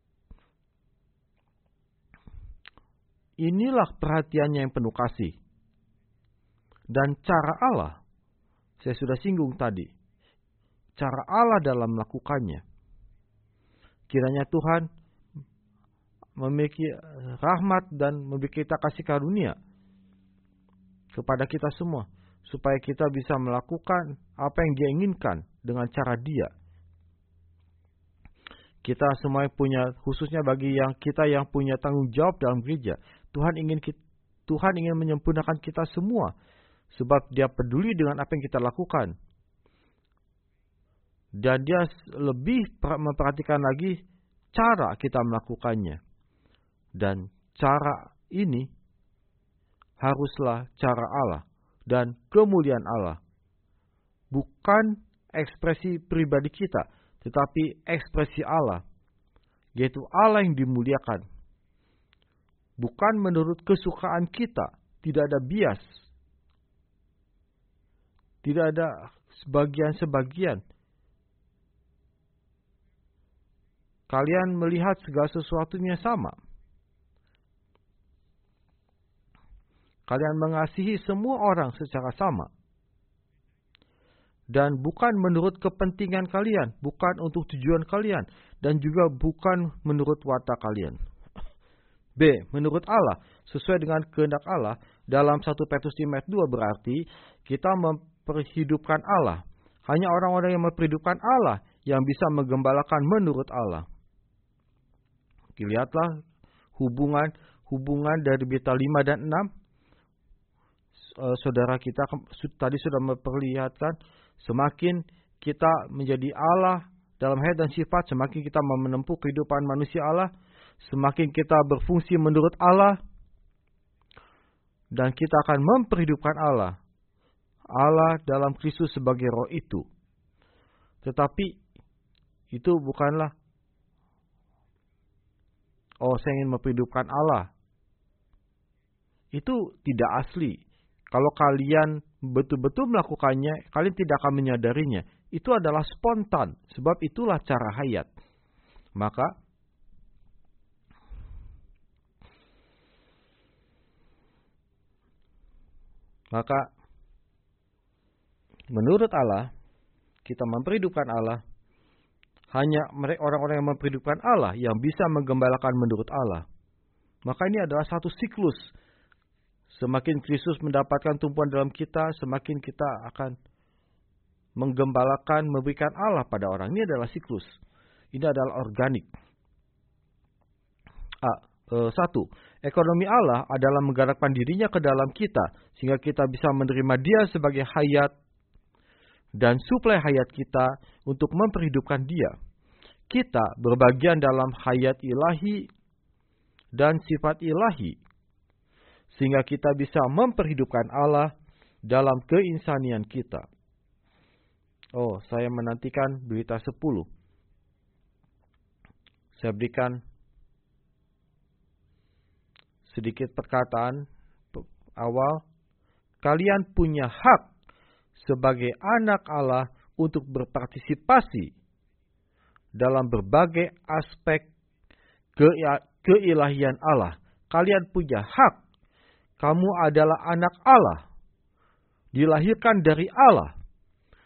inilah perhatiannya yang penuh kasih. Dan cara Allah, saya sudah singgung tadi. Cara Allah dalam melakukannya. Kiranya Tuhan memiliki rahmat dan memiliki kita kasih karunia kepada kita semua. Supaya kita bisa melakukan apa yang Dia inginkan dengan cara Dia. Kita semua punya, khususnya bagi yang kita yang punya tanggung jawab dalam gereja. Tuhan ingin Tuhan ingin menyempurnakan kita semua. Sebab Dia peduli dengan apa yang kita lakukan. Dan Dia lebih memperhatikan lagi cara kita melakukannya. Dan cara ini haruslah cara Allah dan kemuliaan Allah. Bukan ekspresi pribadi kita, tetapi ekspresi Allah. Yaitu Allah yang dimuliakan. Bukan menurut kesukaan kita. Tidak ada bias. Tidak ada sebagian-sebagian. Kalian melihat segala sesuatunya sama. Kalian mengasihi semua orang secara sama. Dan bukan menurut kepentingan kalian. Bukan untuk tujuan kalian. Dan juga bukan menurut watak kalian. B. Menurut Allah. Sesuai dengan kehendak Allah. Dalam satu Petrus lima ayat dua berarti. Kita memperhidupkan Allah. Hanya orang-orang yang memperhidupkan Allah. Yang bisa menggembalakan menurut Allah. Lihatlah hubungan hubungan dari beta lima dan enam. Saudara kita tadi sudah memperlihatkan, semakin kita menjadi Allah dalam hayat dan sifat, semakin kita menempuh kehidupan manusia Allah, semakin kita berfungsi menurut Allah, dan kita akan memperhidupkan Allah. Allah dalam Kristus sebagai roh itu. Tetapi itu bukanlah, oh, saya ingin memperhidupkan Allah. Itu tidak asli. Kalau kalian betul-betul melakukannya, kalian tidak akan menyadarinya. Itu adalah spontan. Sebab itulah cara hayat. Maka, maka menurut Allah, kita memperhidupkan Allah. Hanya orang-orang yang memperhidupkan Allah yang bisa menggembalakan menurut Allah. Maka ini adalah satu siklus. Semakin Kristus mendapatkan tumpuan dalam kita, semakin kita akan menggembalakan, memberikan Allah pada orang. Ini adalah siklus. Ini adalah organik. A. E, satu. Ekonomi Allah adalah menggerakkan dirinya ke dalam kita. Sehingga kita bisa menerima Dia sebagai hayat. Dan suplai hayat kita untuk memperhidupkan Dia. Kita berbagian dalam hayat ilahi dan sifat ilahi. Sehingga kita bisa memperhidupkan Allah dalam keinsanian kita. Oh, saya menantikan berita sepuluh. Saya berikan sedikit perkataan awal. Kalian punya hak sebagai anak Allah untuk berpartisipasi dalam berbagai aspek keilahian Allah. Kalian punya hak. Kamu adalah anak Allah. Dilahirkan dari Allah.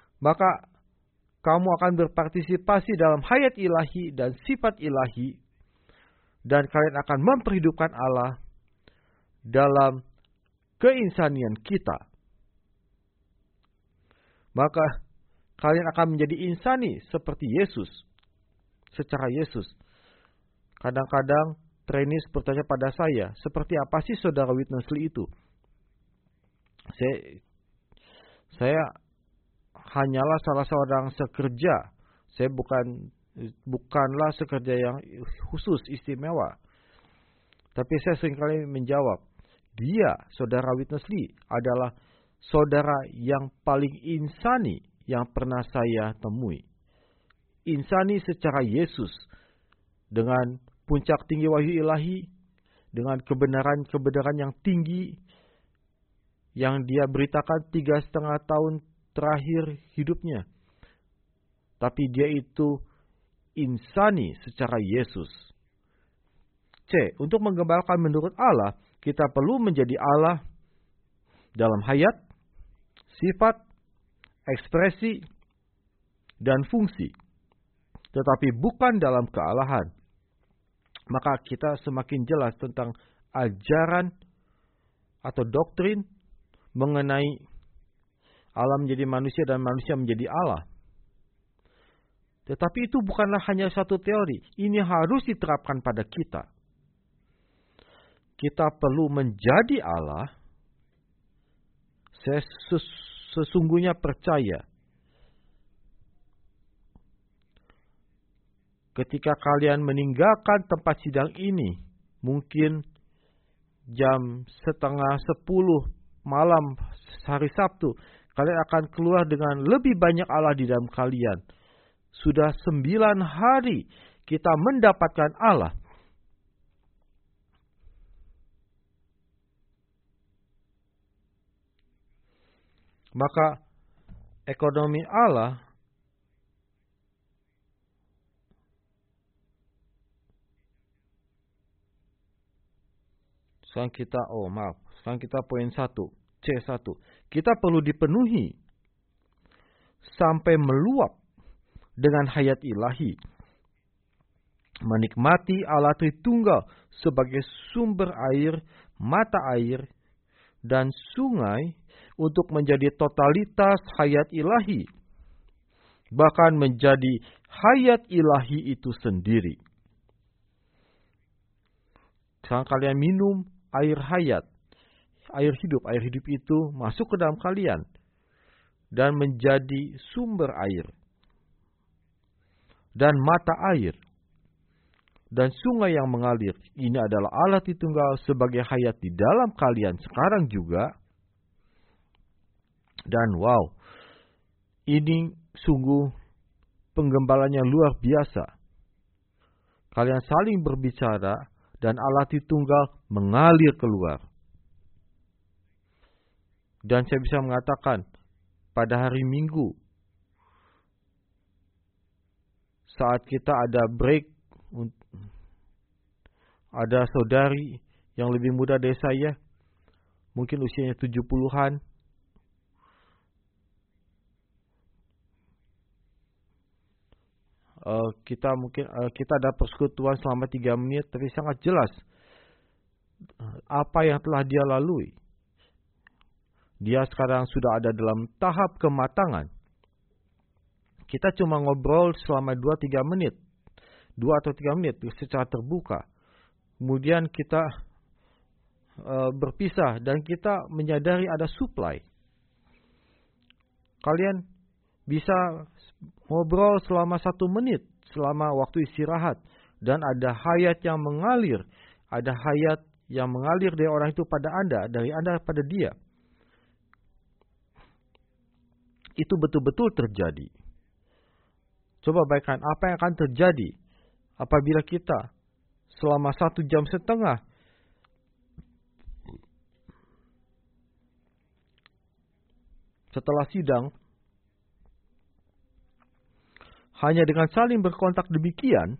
Maka kamu akan berpartisipasi dalam hayat ilahi dan sifat ilahi dan kalian akan memperhidupkan Allah dalam keinsanian kita. Maka kalian akan menjadi insani seperti Yesus, secara Yesus. Kadang-kadang trainees bertanya pada saya, seperti apa sih saudara Witnessly itu? Saya, saya hanyalah salah seorang sekerja. Saya bukan bukanlah sekerja yang khusus, istimewa. Tapi saya seringkali menjawab, dia, saudara Witnessly, adalah saudara yang paling insani yang pernah saya temui. Insani secara Yesus, dengan puncak tinggi wahyu ilahi, dengan kebenaran-kebenaran yang tinggi, yang dia beritakan tiga setengah tahun terakhir hidupnya. Tapi dia itu insani secara Yesus. C. Untuk menggembalakan menurut Allah, kita perlu menjadi Allah dalam hayat, sifat, ekspresi, dan fungsi. Tetapi bukan dalam kealahan. Maka kita semakin jelas tentang ajaran atau doktrin mengenai Allah menjadi manusia dan manusia menjadi Allah. Tetapi itu bukanlah hanya satu teori. Ini harus diterapkan pada kita. Kita perlu menjadi Allah. Saya sesungguhnya percaya, ketika kalian meninggalkan tempat sidang ini, mungkin jam setengah sepuluh malam hari Sabtu, kalian akan keluar dengan lebih banyak Allah di dalam kalian. Sudah sembilan hari kita mendapatkan Allah. Maka ekonomi Allah sekarang kita, oh maaf, sekarang kita poin satu, C satu. Kita perlu dipenuhi sampai meluap dengan hayat ilahi. Menikmati Allah Tritunggal sebagai sumber air, mata air, dan sungai untuk menjadi totalitas hayat ilahi. Bahkan menjadi hayat ilahi itu sendiri. Sekarang kalian minum air hayat, air hidup. Air hidup itu masuk ke dalam kalian dan menjadi sumber air dan mata air dan sungai yang mengalir. Ini adalah Allah Tritunggal sebagai hayat di dalam kalian sekarang juga. Dan wow, ini sungguh penggembalanya luar biasa. Kalian saling berbicara dan Allah Tritunggal mengalir keluar. Dan saya bisa mengatakan, pada hari Minggu, saat kita ada break, ada saudari yang lebih muda dari saya, mungkin usianya tujuh puluhan, uh, kita mungkin uh, kita ada persekutuan selama tiga menit, tapi sangat jelas uh, apa yang telah dia lalui. Dia sekarang sudah ada dalam tahap kematangan. Kita cuma ngobrol selama dua tiga menit. dua atau tiga menit secara terbuka. Kemudian kita uh, berpisah dan kita menyadari ada supply. Kalian bisa ngobrol selama satu menit selama waktu istirahat. Dan ada hayat yang mengalir. Ada hayat yang mengalir dari orang itu pada Anda, dari Anda pada dia. Itu betul-betul terjadi. Coba bayangkan apa yang akan terjadi apabila kita selama satu jam setengah setelah sidang hanya dengan saling berkontak demikian,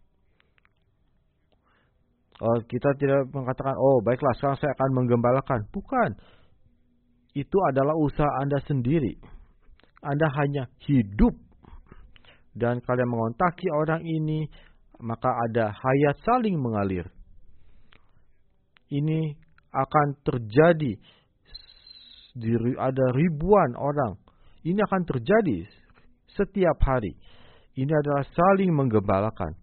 oh, kita tidak mengatakan, oh baiklah sekarang saya akan menggembalakan. Bukan. Itu adalah usaha Anda sendiri. Anda hanya hidup. Dan kalian mengontaki orang ini, maka ada hayat saling mengalir. Ini akan terjadi, ada ribuan orang. Ini akan terjadi setiap hari. Ini adalah saling menggembalakan.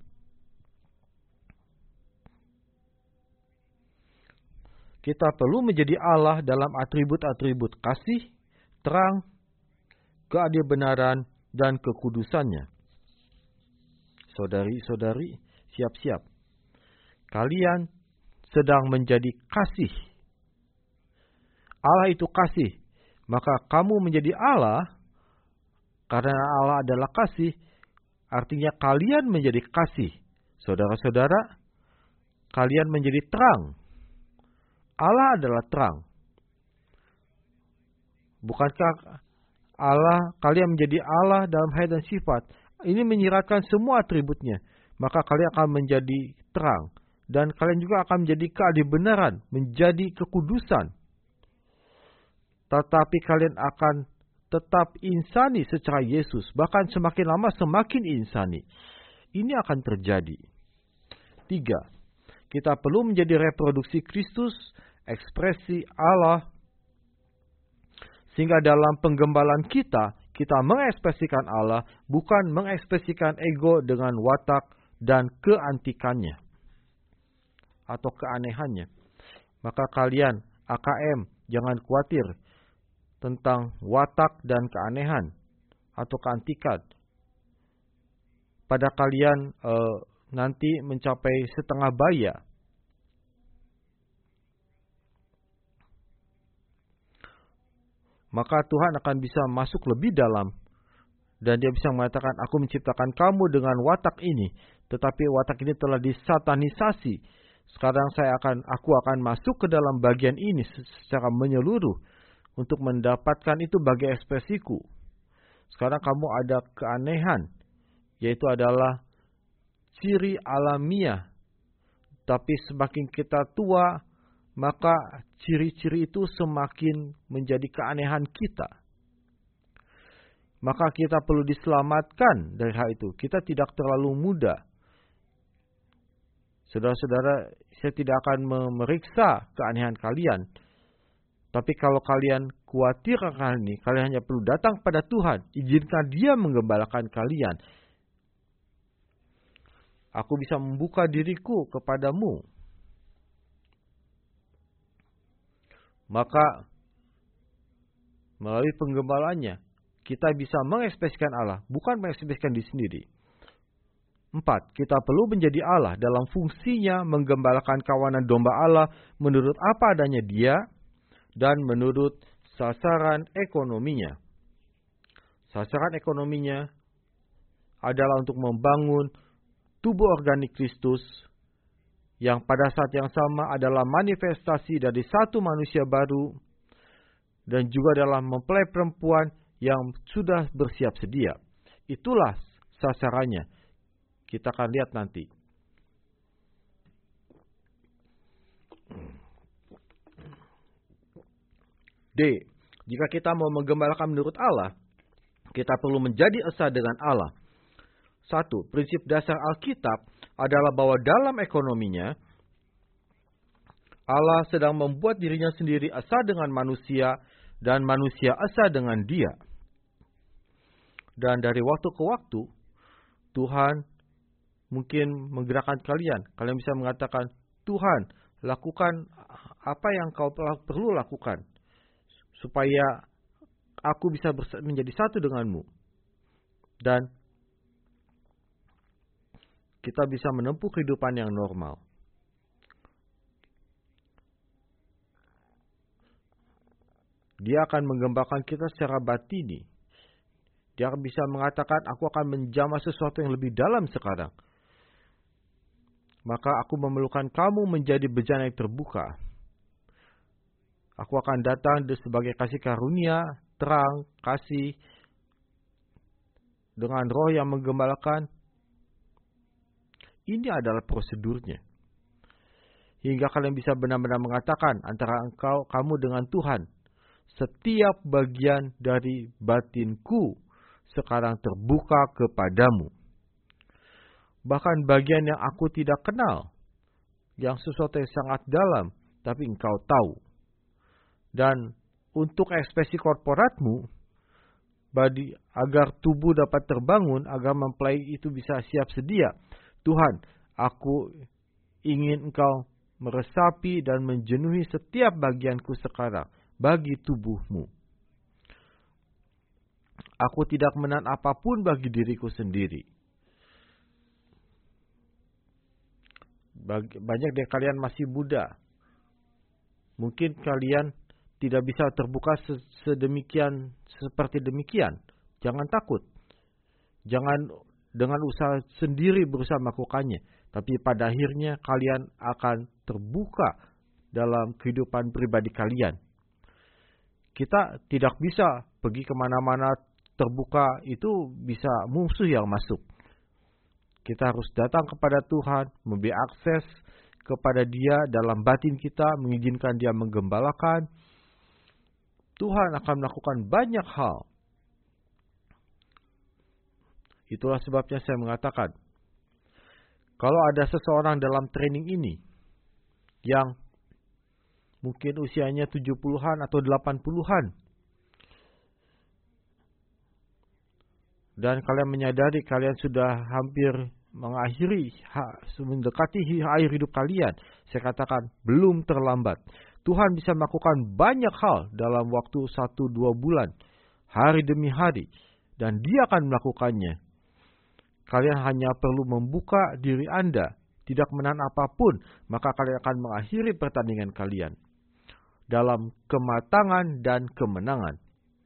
Kita perlu menjadi Allah dalam atribut-atribut kasih, terang, keadilan dan kekudusannya. Saudari-saudari, siap-siap. Kalian sedang menjadi kasih. Allah itu kasih. Maka kamu menjadi Allah, karena Allah adalah kasih, artinya kalian menjadi kasih. Saudara-saudara, kalian menjadi terang. Allah adalah terang. Bukankah Allah, kalian menjadi Allah dalam hayat dan sifat? Ini menyiratkan semua atributnya. Maka kalian akan menjadi terang. Dan kalian juga akan menjadi keadilan, menjadi kekudusan. Tetapi kalian akan tetap insani secara Yesus. Bahkan semakin lama semakin insani. Ini akan terjadi. Tiga, kita perlu menjadi reproduksi Kristus, ekspresi Allah. Sehingga dalam penggembalaan kita, kita mengekspresikan Allah, bukan mengekspresikan ego dengan watak dan keantikannya. Atau keanehannya. Maka kalian A K M jangan khawatir tentang watak dan keanehan atau keantikan. Pada kalian e, nanti mencapai setengah baya. Maka Tuhan akan bisa masuk lebih dalam. Dan dia bisa mengatakan, aku menciptakan kamu dengan watak ini. Tetapi watak ini telah disatanisasi. Sekarang saya akan, aku akan masuk ke dalam bagian ini secara menyeluruh untuk mendapatkan itu bagi ekspresiku. Sekarang kamu ada keanehan, yaitu adalah ciri alamiah. Tapi semakin kita tua, maka ciri-ciri itu semakin menjadi keanehan kita. Maka kita perlu diselamatkan dari hal itu. Kita tidak terlalu muda. Saudara-saudara, saya tidak akan memeriksa keanehan kalian. Tapi kalau kalian khawatir akan ini, kalian hanya perlu datang pada Tuhan. Izinkan Dia menggembalakan kalian. Aku bisa membuka diriku kepadamu. Maka, melalui penggembalaannya, kita bisa mengekspresikan Allah, bukan mengekspresikan diri sendiri. Empat, kita perlu menjadi Allah dalam fungsinya menggembalakan kawanan domba Allah menurut apa adanya Dia dan menurut sasaran ekonominya. Sasaran ekonominya adalah untuk membangun tubuh organik Kristus yang pada saat yang sama adalah manifestasi dari satu manusia baru dan juga dalam mempelai perempuan yang sudah bersiap sedia. Itulah sasarannya. Kita akan lihat nanti. D. Jika kita mau menggembalakan menurut Allah, kita perlu menjadi esa dengan Allah. Satu, prinsip dasar Alkitab adalah bahwa dalam ekonominya, Allah sedang membuat dirinya sendiri esa dengan manusia dan manusia esa dengan Dia. Dan dari waktu ke waktu, Tuhan mungkin menggerakkan kalian. Kalian bisa mengatakan, Tuhan, lakukan apa yang kau perlu lakukan. Supaya aku bisa menjadi satu denganmu. Dan kita bisa menempuh kehidupan yang normal. Dia akan menggembalakan kita secara batini. Dia akan bisa mengatakan, aku akan menjamah sesuatu yang lebih dalam sekarang. Maka aku memerlukan kamu menjadi bejana yang terbuka. Aku akan datang sebagai kasih karunia, terang, kasih, dengan roh yang menggembalakan. Ini adalah prosedurnya. Hingga kalian bisa benar-benar mengatakan antara engkau, kamu dengan Tuhan. Setiap bagian dari batinku sekarang terbuka kepadamu. bahkan bagian yang aku tidak kenal, yang sesuatu yang sangat dalam, tapi engkau tahu. Dan untuk ekspresi korporatmu, badi, agar tubuh dapat terbangun, agar mempelai itu bisa siap sedia, Tuhan, aku ingin engkau meresapi dan menjenuhi setiap bagianku sekarang bagi tubuhmu. Aku tidak menahan apapun bagi diriku sendiri. Banyak dari kalian masih muda. Mungkin kalian tidak bisa terbuka sedemikian seperti demikian. Jangan takut. Jangan dengan usaha sendiri berusaha melakukannya. Tapi pada akhirnya kalian akan terbuka dalam kehidupan pribadi kalian. Kita tidak bisa pergi kemana-mana terbuka, itu bisa musuh yang masuk. Kita harus datang kepada Tuhan, memberi akses kepada Dia dalam batin kita, mengizinkan Dia menggembalakan. Tuhan akan melakukan banyak hal. Itulah sebabnya saya mengatakan, kalau ada seseorang dalam training ini yang mungkin usianya tujuh puluhan atau delapan puluhan, dan kalian menyadari kalian sudah hampir mengakhiri, mendekati akhir hidup kalian, saya katakan belum terlambat. Tuhan bisa melakukan banyak hal dalam waktu satu dua bulan, hari demi hari, dan Dia akan melakukannya. Kalian hanya perlu membuka diri Anda, tidak menahan apapun, maka kalian akan mengakhiri pertandingan kalian dalam kematangan dan kemenangan.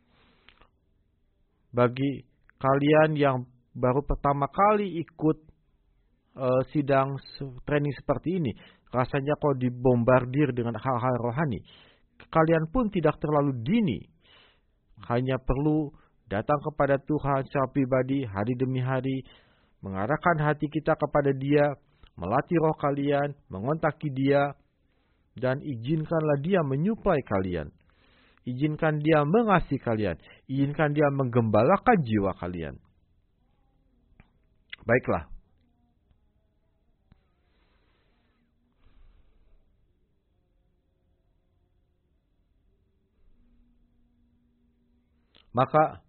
Bagi kalian yang baru pertama kali ikut uh, sidang training seperti ini, rasanya kok dibombardir dengan hal-hal rohani, kalian pun tidak terlalu dini. Hanya perlu datang kepada Tuhan secara pribadi hari demi hari, mengarahkan hati kita kepada Dia, melatih roh kalian, mengontaki Dia, dan izinkanlah Dia menyuplai kalian. Izinkan Dia mengasihi kalian. Izinkan Dia menggembalakan jiwa kalian. Baiklah. Maka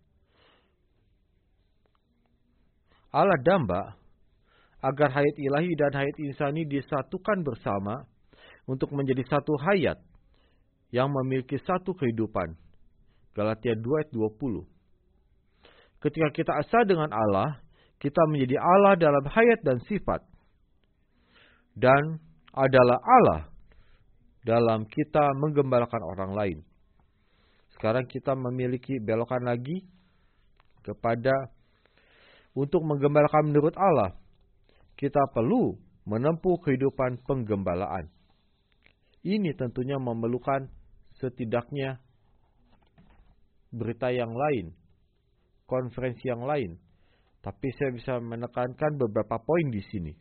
Allah damba agar hayat ilahi dan hayat insani disatukan bersama untuk menjadi satu hayat yang memiliki satu kehidupan. Galatia dua ayat dua puluh. Ketika kita asa dengan Allah, kita menjadi Allah dalam hayat dan sifat. Dan adalah Allah dalam kita menggembalakan orang lain. Sekarang kita memiliki belokan lagi kepada untuk menggembalakan menurut Allah. Kita perlu menempuh kehidupan penggembalaan. Ini tentunya memerlukan setidaknya berita yang lain, konferensi yang lain. Tapi saya bisa menekankan beberapa poin di sini.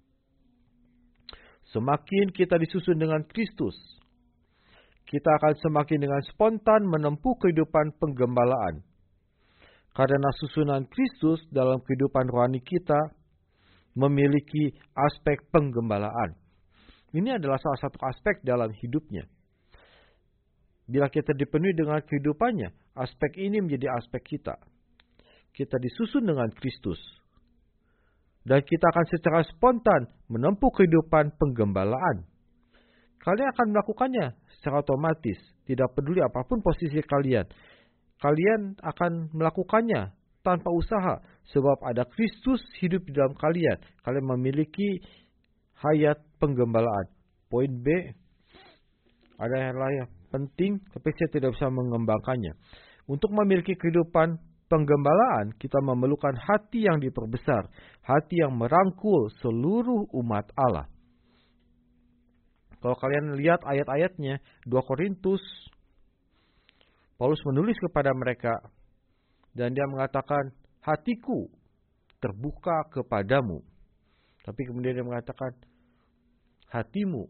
Semakin kita disusun dengan Kristus, kita akan semakin dengan spontan menempuh kehidupan penggembalaan. Karena susunan Kristus dalam kehidupan rohani kita memiliki aspek penggembalaan. Ini adalah salah satu aspek dalam hidupnya. Bila kita dipenuhi dengan kehidupannya, aspek ini menjadi aspek kita. Kita disusun dengan Kristus. Dan kita akan secara spontan menempuh kehidupan penggembalaan. Kalian akan melakukannya secara otomatis. Tidak peduli apapun posisi kalian. Kalian akan melakukannya tanpa usaha. Sebab ada Kristus hidup di dalam kalian. Kalian memiliki hayat penggembalaan. Poin B. Ada yang lain penting, tapi saya tidak bisa mengembangkannya. Untuk memiliki kehidupan penggembalaan, kita memerlukan hati yang diperbesar, hati yang merangkul seluruh umat Allah. Kalau kalian lihat ayat-ayatnya, dua Korintus, Paulus menulis kepada mereka, dan dia mengatakan, hatiku terbuka kepadamu. Tapi kemudian dia mengatakan, hatimu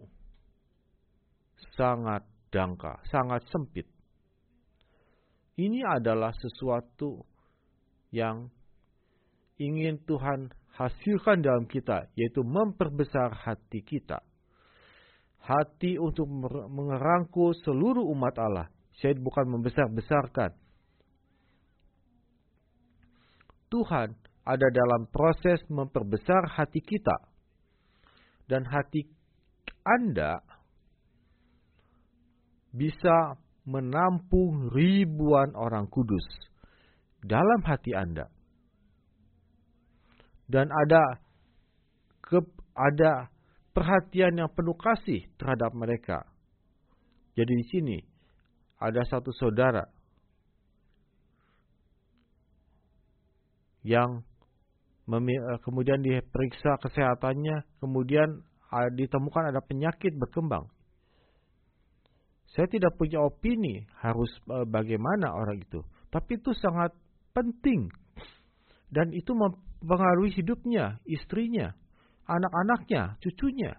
sangat dangkal, sangat sempit. Ini adalah sesuatu yang ingin Tuhan hasilkan dalam kita, yaitu memperbesar hati kita. Hati untuk mengerangkul seluruh umat Allah. Saya bukan membesar-besarkan. Tuhan ada dalam proses memperbesar hati kita. Dan hati Anda bisa menampung ribuan orang kudus dalam hati Anda. Dan ada ke, ada perhatian yang penuh kasih terhadap mereka. Jadi di sini ada satu saudara yang kemudian diperiksa kesehatannya, kemudian ditemukan ada penyakit berkembang. Saya tidak punya opini harus bagaimana orang itu, tapi itu sangat penting dan itu mempengaruhi hidupnya, istrinya, anak-anaknya, cucunya.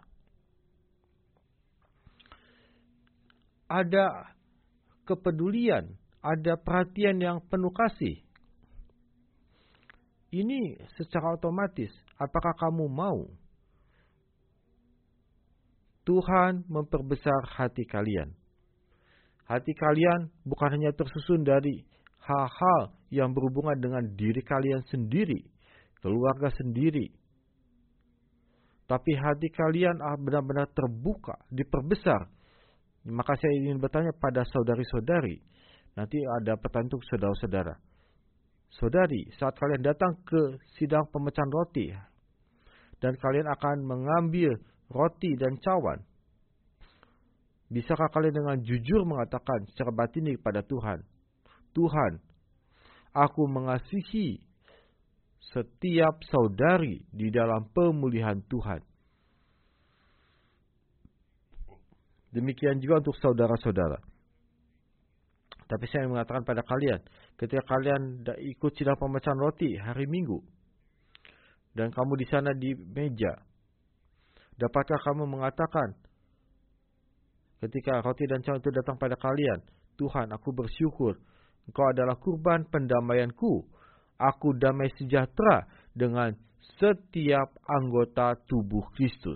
Ada kepedulian, ada perhatian yang penuh kasih. Ini secara otomatis, apakah kamu mau Tuhan memperbesar hati kalian? Hati kalian bukan hanya tersusun dari hal-hal yang berhubungan dengan diri kalian sendiri, keluarga sendiri. Tapi hati kalian benar-benar terbuka, diperbesar. Maka saya ingin bertanya pada saudari-saudari. Nanti ada pertanyaan untuk saudara-saudara. Saudari, saat kalian datang ke sidang pemecahan roti, dan kalian akan mengambil roti dan cawan, bisakah kalian dengan jujur mengatakan secara batini kepada Tuhan, Tuhan, aku mengasihi setiap saudari di dalam pemulihan Tuhan. Demikian juga untuk saudara-saudara. Tapi saya mengatakan pada kalian, ketika kalian ikut sidang pemecahan roti hari Minggu, dan kamu di sana di meja, dapatkah kamu mengatakan, ketika roti dan cawan itu datang pada kalian, Tuhan, aku bersyukur, Engkau adalah kurban pendamaianku. Aku damai sejahtera dengan setiap anggota tubuh Kristus.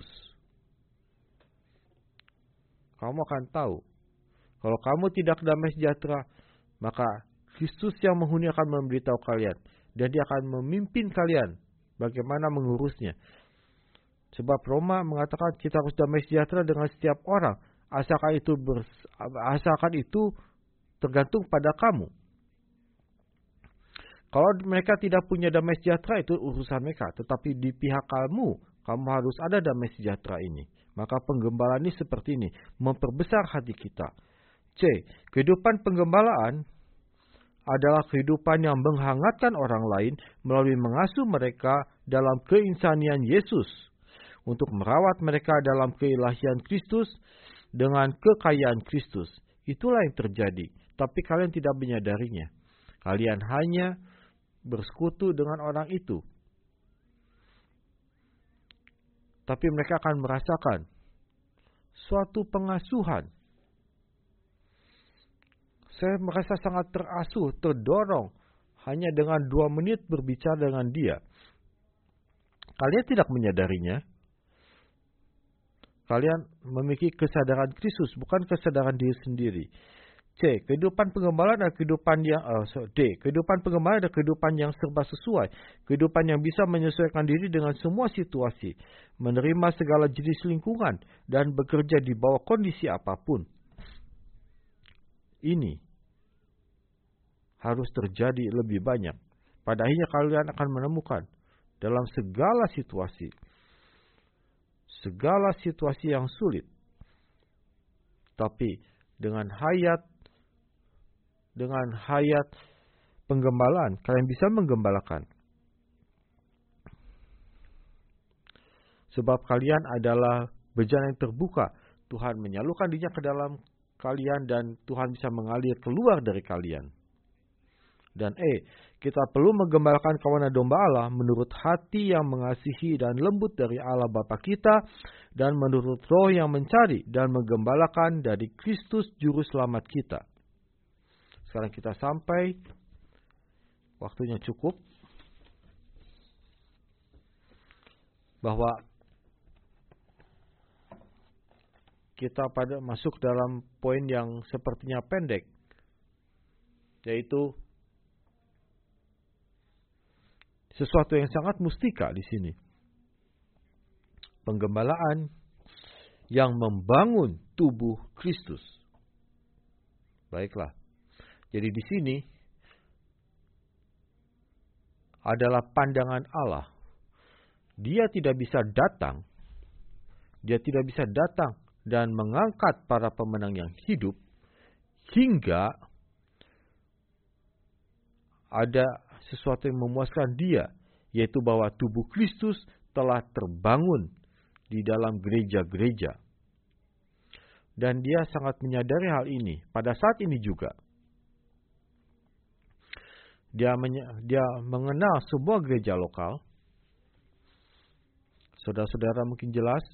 Kamu akan tahu, kalau kamu tidak damai sejahtera, maka Kristus yang menghuni akan memberitahu kalian. Dan dia akan memimpin kalian bagaimana mengurusnya. Sebab Roma mengatakan kita harus damai sejahtera dengan setiap orang. Asalkan itu, bers, asalkan itu tergantung pada kamu. Kalau mereka tidak punya damai sejahtera, itu urusan mereka. Tetapi di pihak kamu, kamu harus ada damai sejahtera ini. Maka penggembalaan ini seperti ini, memperbesar hati kita. C. Kehidupan penggembalaan adalah kehidupan yang menghangatkan orang lain melalui mengasuh mereka dalam keinsanian Yesus, untuk merawat mereka dalam keilahian Kristus dengan kekayaan Kristus. Itulah yang terjadi, tapi kalian tidak menyadarinya. Kalian hanya bersekutu dengan orang itu. Tapi mereka akan merasakan suatu pengasuhan. Saya merasa sangat terasuh, terdorong hanya dengan dua menit berbicara dengan dia. Kalian tidak menyadarinya. Kalian memiliki kesadaran Kristus, bukan kesadaran diri sendiri. C. Kehidupan penggembalaan adalah kehidupan yang uh, so, D. Kehidupan penggembalaan adalah kehidupan yang serba sesuai, kehidupan yang bisa menyesuaikan diri dengan semua situasi, menerima segala jenis lingkungan, dan bekerja di bawah kondisi apapun. Ini harus terjadi lebih banyak. Pada akhirnya kalian akan menemukan dalam segala situasi, segala situasi yang sulit, tapi dengan hayat Dengan hayat penggembalaan, kalian bisa menggembalakan. Sebab kalian adalah bejana yang terbuka. Tuhan menyalurkan dirinya ke dalam kalian dan Tuhan bisa mengalir keluar dari kalian. Dan E, kita perlu menggembalakan kawanan domba Allah menurut hati yang mengasihi dan lembut dari Allah Bapa kita, dan menurut roh yang mencari dan menggembalakan dari Kristus Juru Selamat kita. Sekarang kita sampai, waktunya cukup. bahwa kita pada masuk dalam poin yang sepertinya pendek, yaitu sesuatu yang sangat mustika di sini. Penggembalaan yang membangun tubuh Kristus. Baiklah. Jadi di sini adalah pandangan Allah. Dia tidak bisa datang. Dia tidak bisa datang dan mengangkat para pemenang yang hidup hingga ada sesuatu yang memuaskan dia, yaitu bahwa tubuh Kristus telah terbangun di dalam gereja-gereja. Dan dia sangat menyadari hal ini pada saat ini juga. Dia, dia mengenal sebuah gereja lokal. Saudara-saudara mungkin jelas.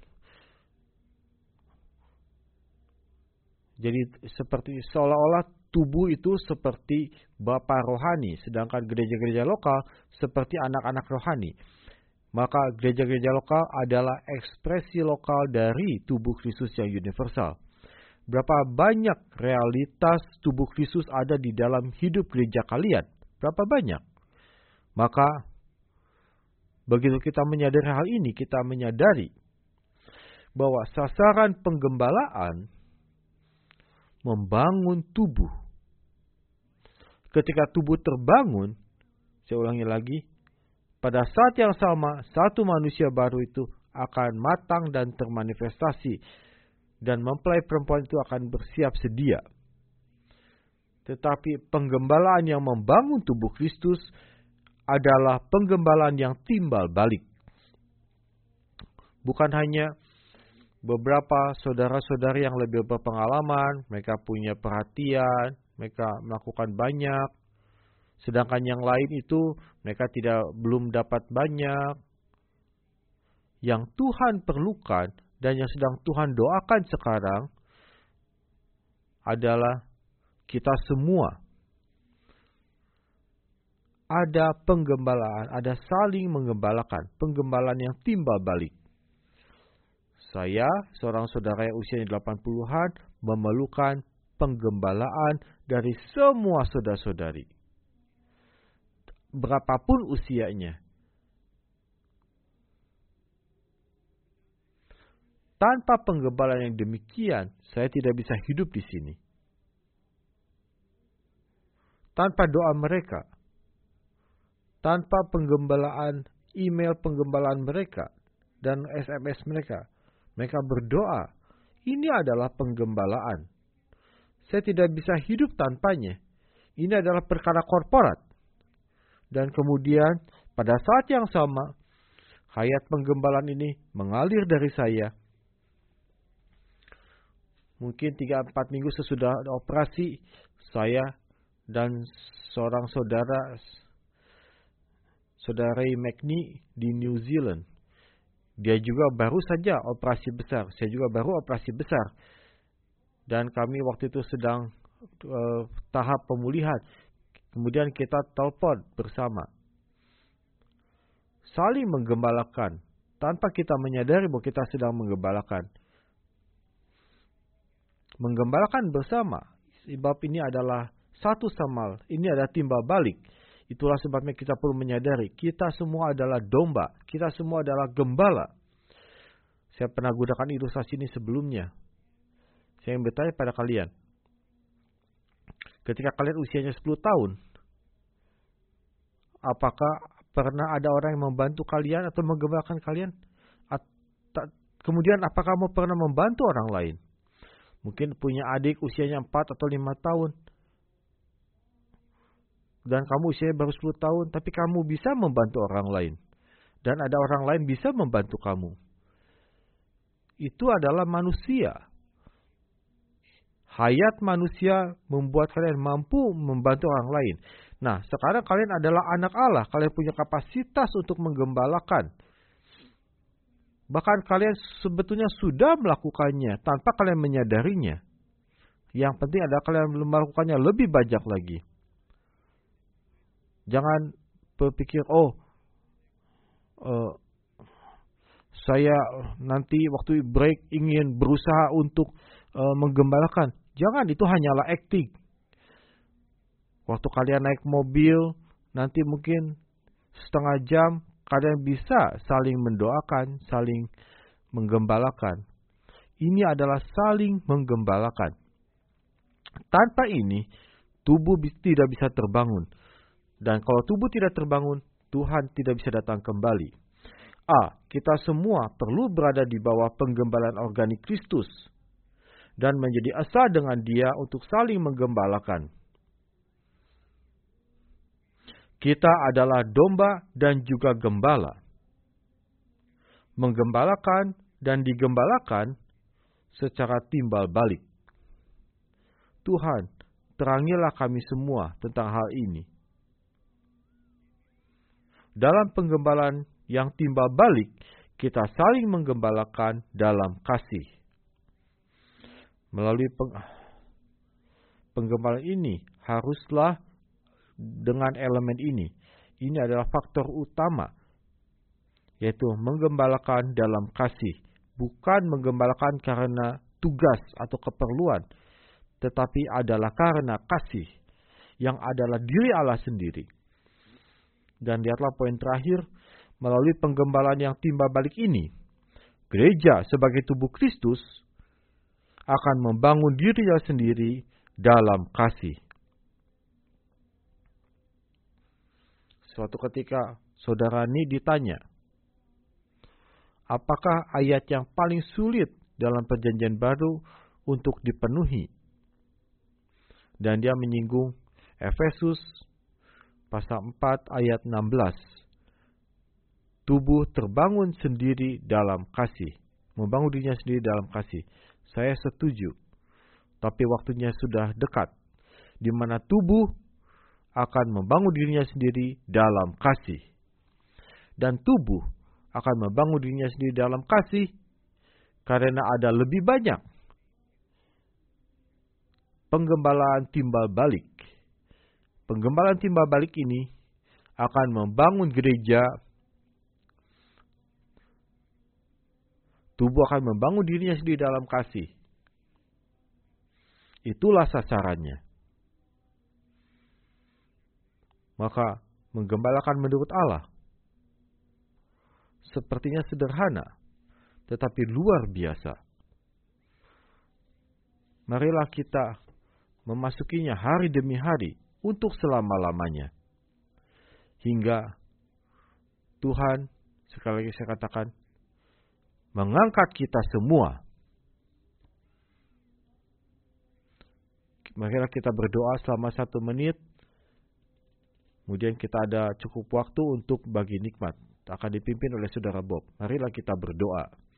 Jadi seperti seolah-olah tubuh itu seperti bapa rohani, sedangkan gereja-gereja lokal seperti anak-anak rohani. Maka gereja-gereja lokal adalah ekspresi lokal dari tubuh Kristus yang universal. Berapa banyak realitas tubuh Kristus ada di dalam hidup gereja kalian? Berapa banyak? Maka begitu kita menyadari hal ini, kita menyadari bahwa sasaran penggembalaan membangun tubuh. Ketika tubuh terbangun, saya ulangi lagi, pada saat yang sama, satu manusia baru itu akan matang dan termanifestasi. Dan mempelai perempuan itu akan bersiap sedia. Tetapi penggembalaan yang membangun tubuh Kristus adalah penggembalaan yang timbal balik. Bukan hanya beberapa saudara-saudari yang lebih berpengalaman, mereka punya perhatian, mereka melakukan banyak. Sedangkan yang lain itu mereka tidak belum dapat banyak. Yang Tuhan perlukan dan yang sedang Tuhan doakan sekarang adalah kita semua. Ada penggembalaan, ada saling menggembalakan, penggembalaan yang timbal balik. Saya, seorang saudara yang usianya delapan puluhan, memerlukan penggembalaan dari semua saudara-saudari. Berapapun usianya. Tanpa penggembalaan yang demikian, saya tidak bisa hidup di sini. Tanpa doa mereka, tanpa penggembalaan, email penggembalaan mereka, dan S M S mereka, mereka berdoa. Ini adalah penggembalaan. Saya tidak bisa hidup tanpanya. Ini adalah perkara korporat. Dan kemudian pada saat yang sama, hayat penggembalaan ini mengalir dari saya. Mungkin tiga empat minggu sesudah operasi, saya dan seorang saudara, saudari McNee di New Zealand. Dia juga baru saja operasi besar. Saya juga baru operasi besar. Dan kami waktu itu sedang uh, tahap pemulihan. Kemudian kita telepon bersama. Saling menggembalakan. Tanpa kita menyadari bahwa kita sedang menggembalakan. Menggembalakan bersama. Sebab ini adalah satu sama. Ini adalah timbal balik. Itulah sebabnya kita perlu menyadari. Kita semua adalah domba. Kita semua adalah gembala. Saya pernah gunakan ilustrasi ini sebelumnya. Saya ingin bertanya pada kalian. Ketika kalian usianya sepuluh tahun. Apakah pernah ada orang yang membantu kalian atau menggembalakan kalian? At- kemudian apakah kamu pernah membantu orang lain? Mungkin punya adik usianya empat atau lima tahun. Dan kamu usianya baru sepuluh tahun. Tapi kamu bisa membantu orang lain. Dan ada orang lain bisa membantu kamu. Itu adalah manusia. Hayat manusia membuat kalian mampu membantu orang lain. Nah, sekarang kalian adalah anak Allah. Kalian punya kapasitas untuk menggembalakan. Bahkan kalian sebetulnya sudah melakukannya tanpa kalian menyadarinya. Yang penting adalah kalian melakukannya lebih banyak lagi. Jangan berpikir, oh, uh, saya nanti waktu break ingin berusaha untuk uh, menggembalakan. Jangan, itu hanyalah acting. Waktu kalian naik mobil, nanti mungkin setengah jam, kalian bisa saling mendoakan, saling menggembalakan. Ini adalah saling menggembalakan. Tanpa ini, tubuh tidak bisa terbangun. Dan kalau tubuh tidak terbangun, Tuhan tidak bisa datang kembali. A. Kita semua perlu berada di bawah penggembalaan organik Kristus dan menjadi asa dengan Dia untuk saling menggembalakan. Kita adalah domba dan juga gembala. Menggembalakan dan digembalakan secara timbal balik. Tuhan, terangilah kami semua tentang hal ini. Dalam penggembalaan yang timbal balik, kita saling menggembalakan dalam kasih. Melalui peng penggembalaan ini haruslah dengan elemen ini. Ini adalah faktor utama, yaitu menggembalakan dalam kasih. Bukan menggembalakan karena tugas atau keperluan, tetapi adalah karena kasih, yang adalah diri Allah sendiri. Dan lihatlah poin terakhir, melalui penggembalaan yang timbal balik ini, gereja sebagai tubuh Kristus akan membangun dirinya sendiri dalam kasih. Suatu ketika saudara ini ditanya, apakah ayat yang paling sulit dalam perjanjian baru untuk dipenuhi? Dan dia menyinggung Efesus pasal empat ayat enam belas. Tubuh terbangun sendiri dalam kasih. Membangun dirinya sendiri dalam kasih. Saya setuju. Tapi waktunya sudah dekat, di mana tubuh akan membangun dirinya sendiri dalam kasih. Dan tubuh akan membangun dirinya sendiri dalam kasih karena ada lebih banyak penggembalaan timbal balik. Penggembalaan timbal balik ini akan membangun gereja. Tubuh akan membangun dirinya sendiri dalam kasih. Itulah sasarannya. Maka menggembalakan menurut Allah sepertinya sederhana, tetapi luar biasa. Marilah kita memasukinya hari demi hari untuk selama-lamanya. Hingga Tuhan, sekali lagi saya katakan, mengangkat kita semua. Marilah kita berdoa selama satu menit. Kemudian kita ada cukup waktu untuk bagi nikmat. Akan dipimpin oleh Saudara Bob. Marilah kita berdoa.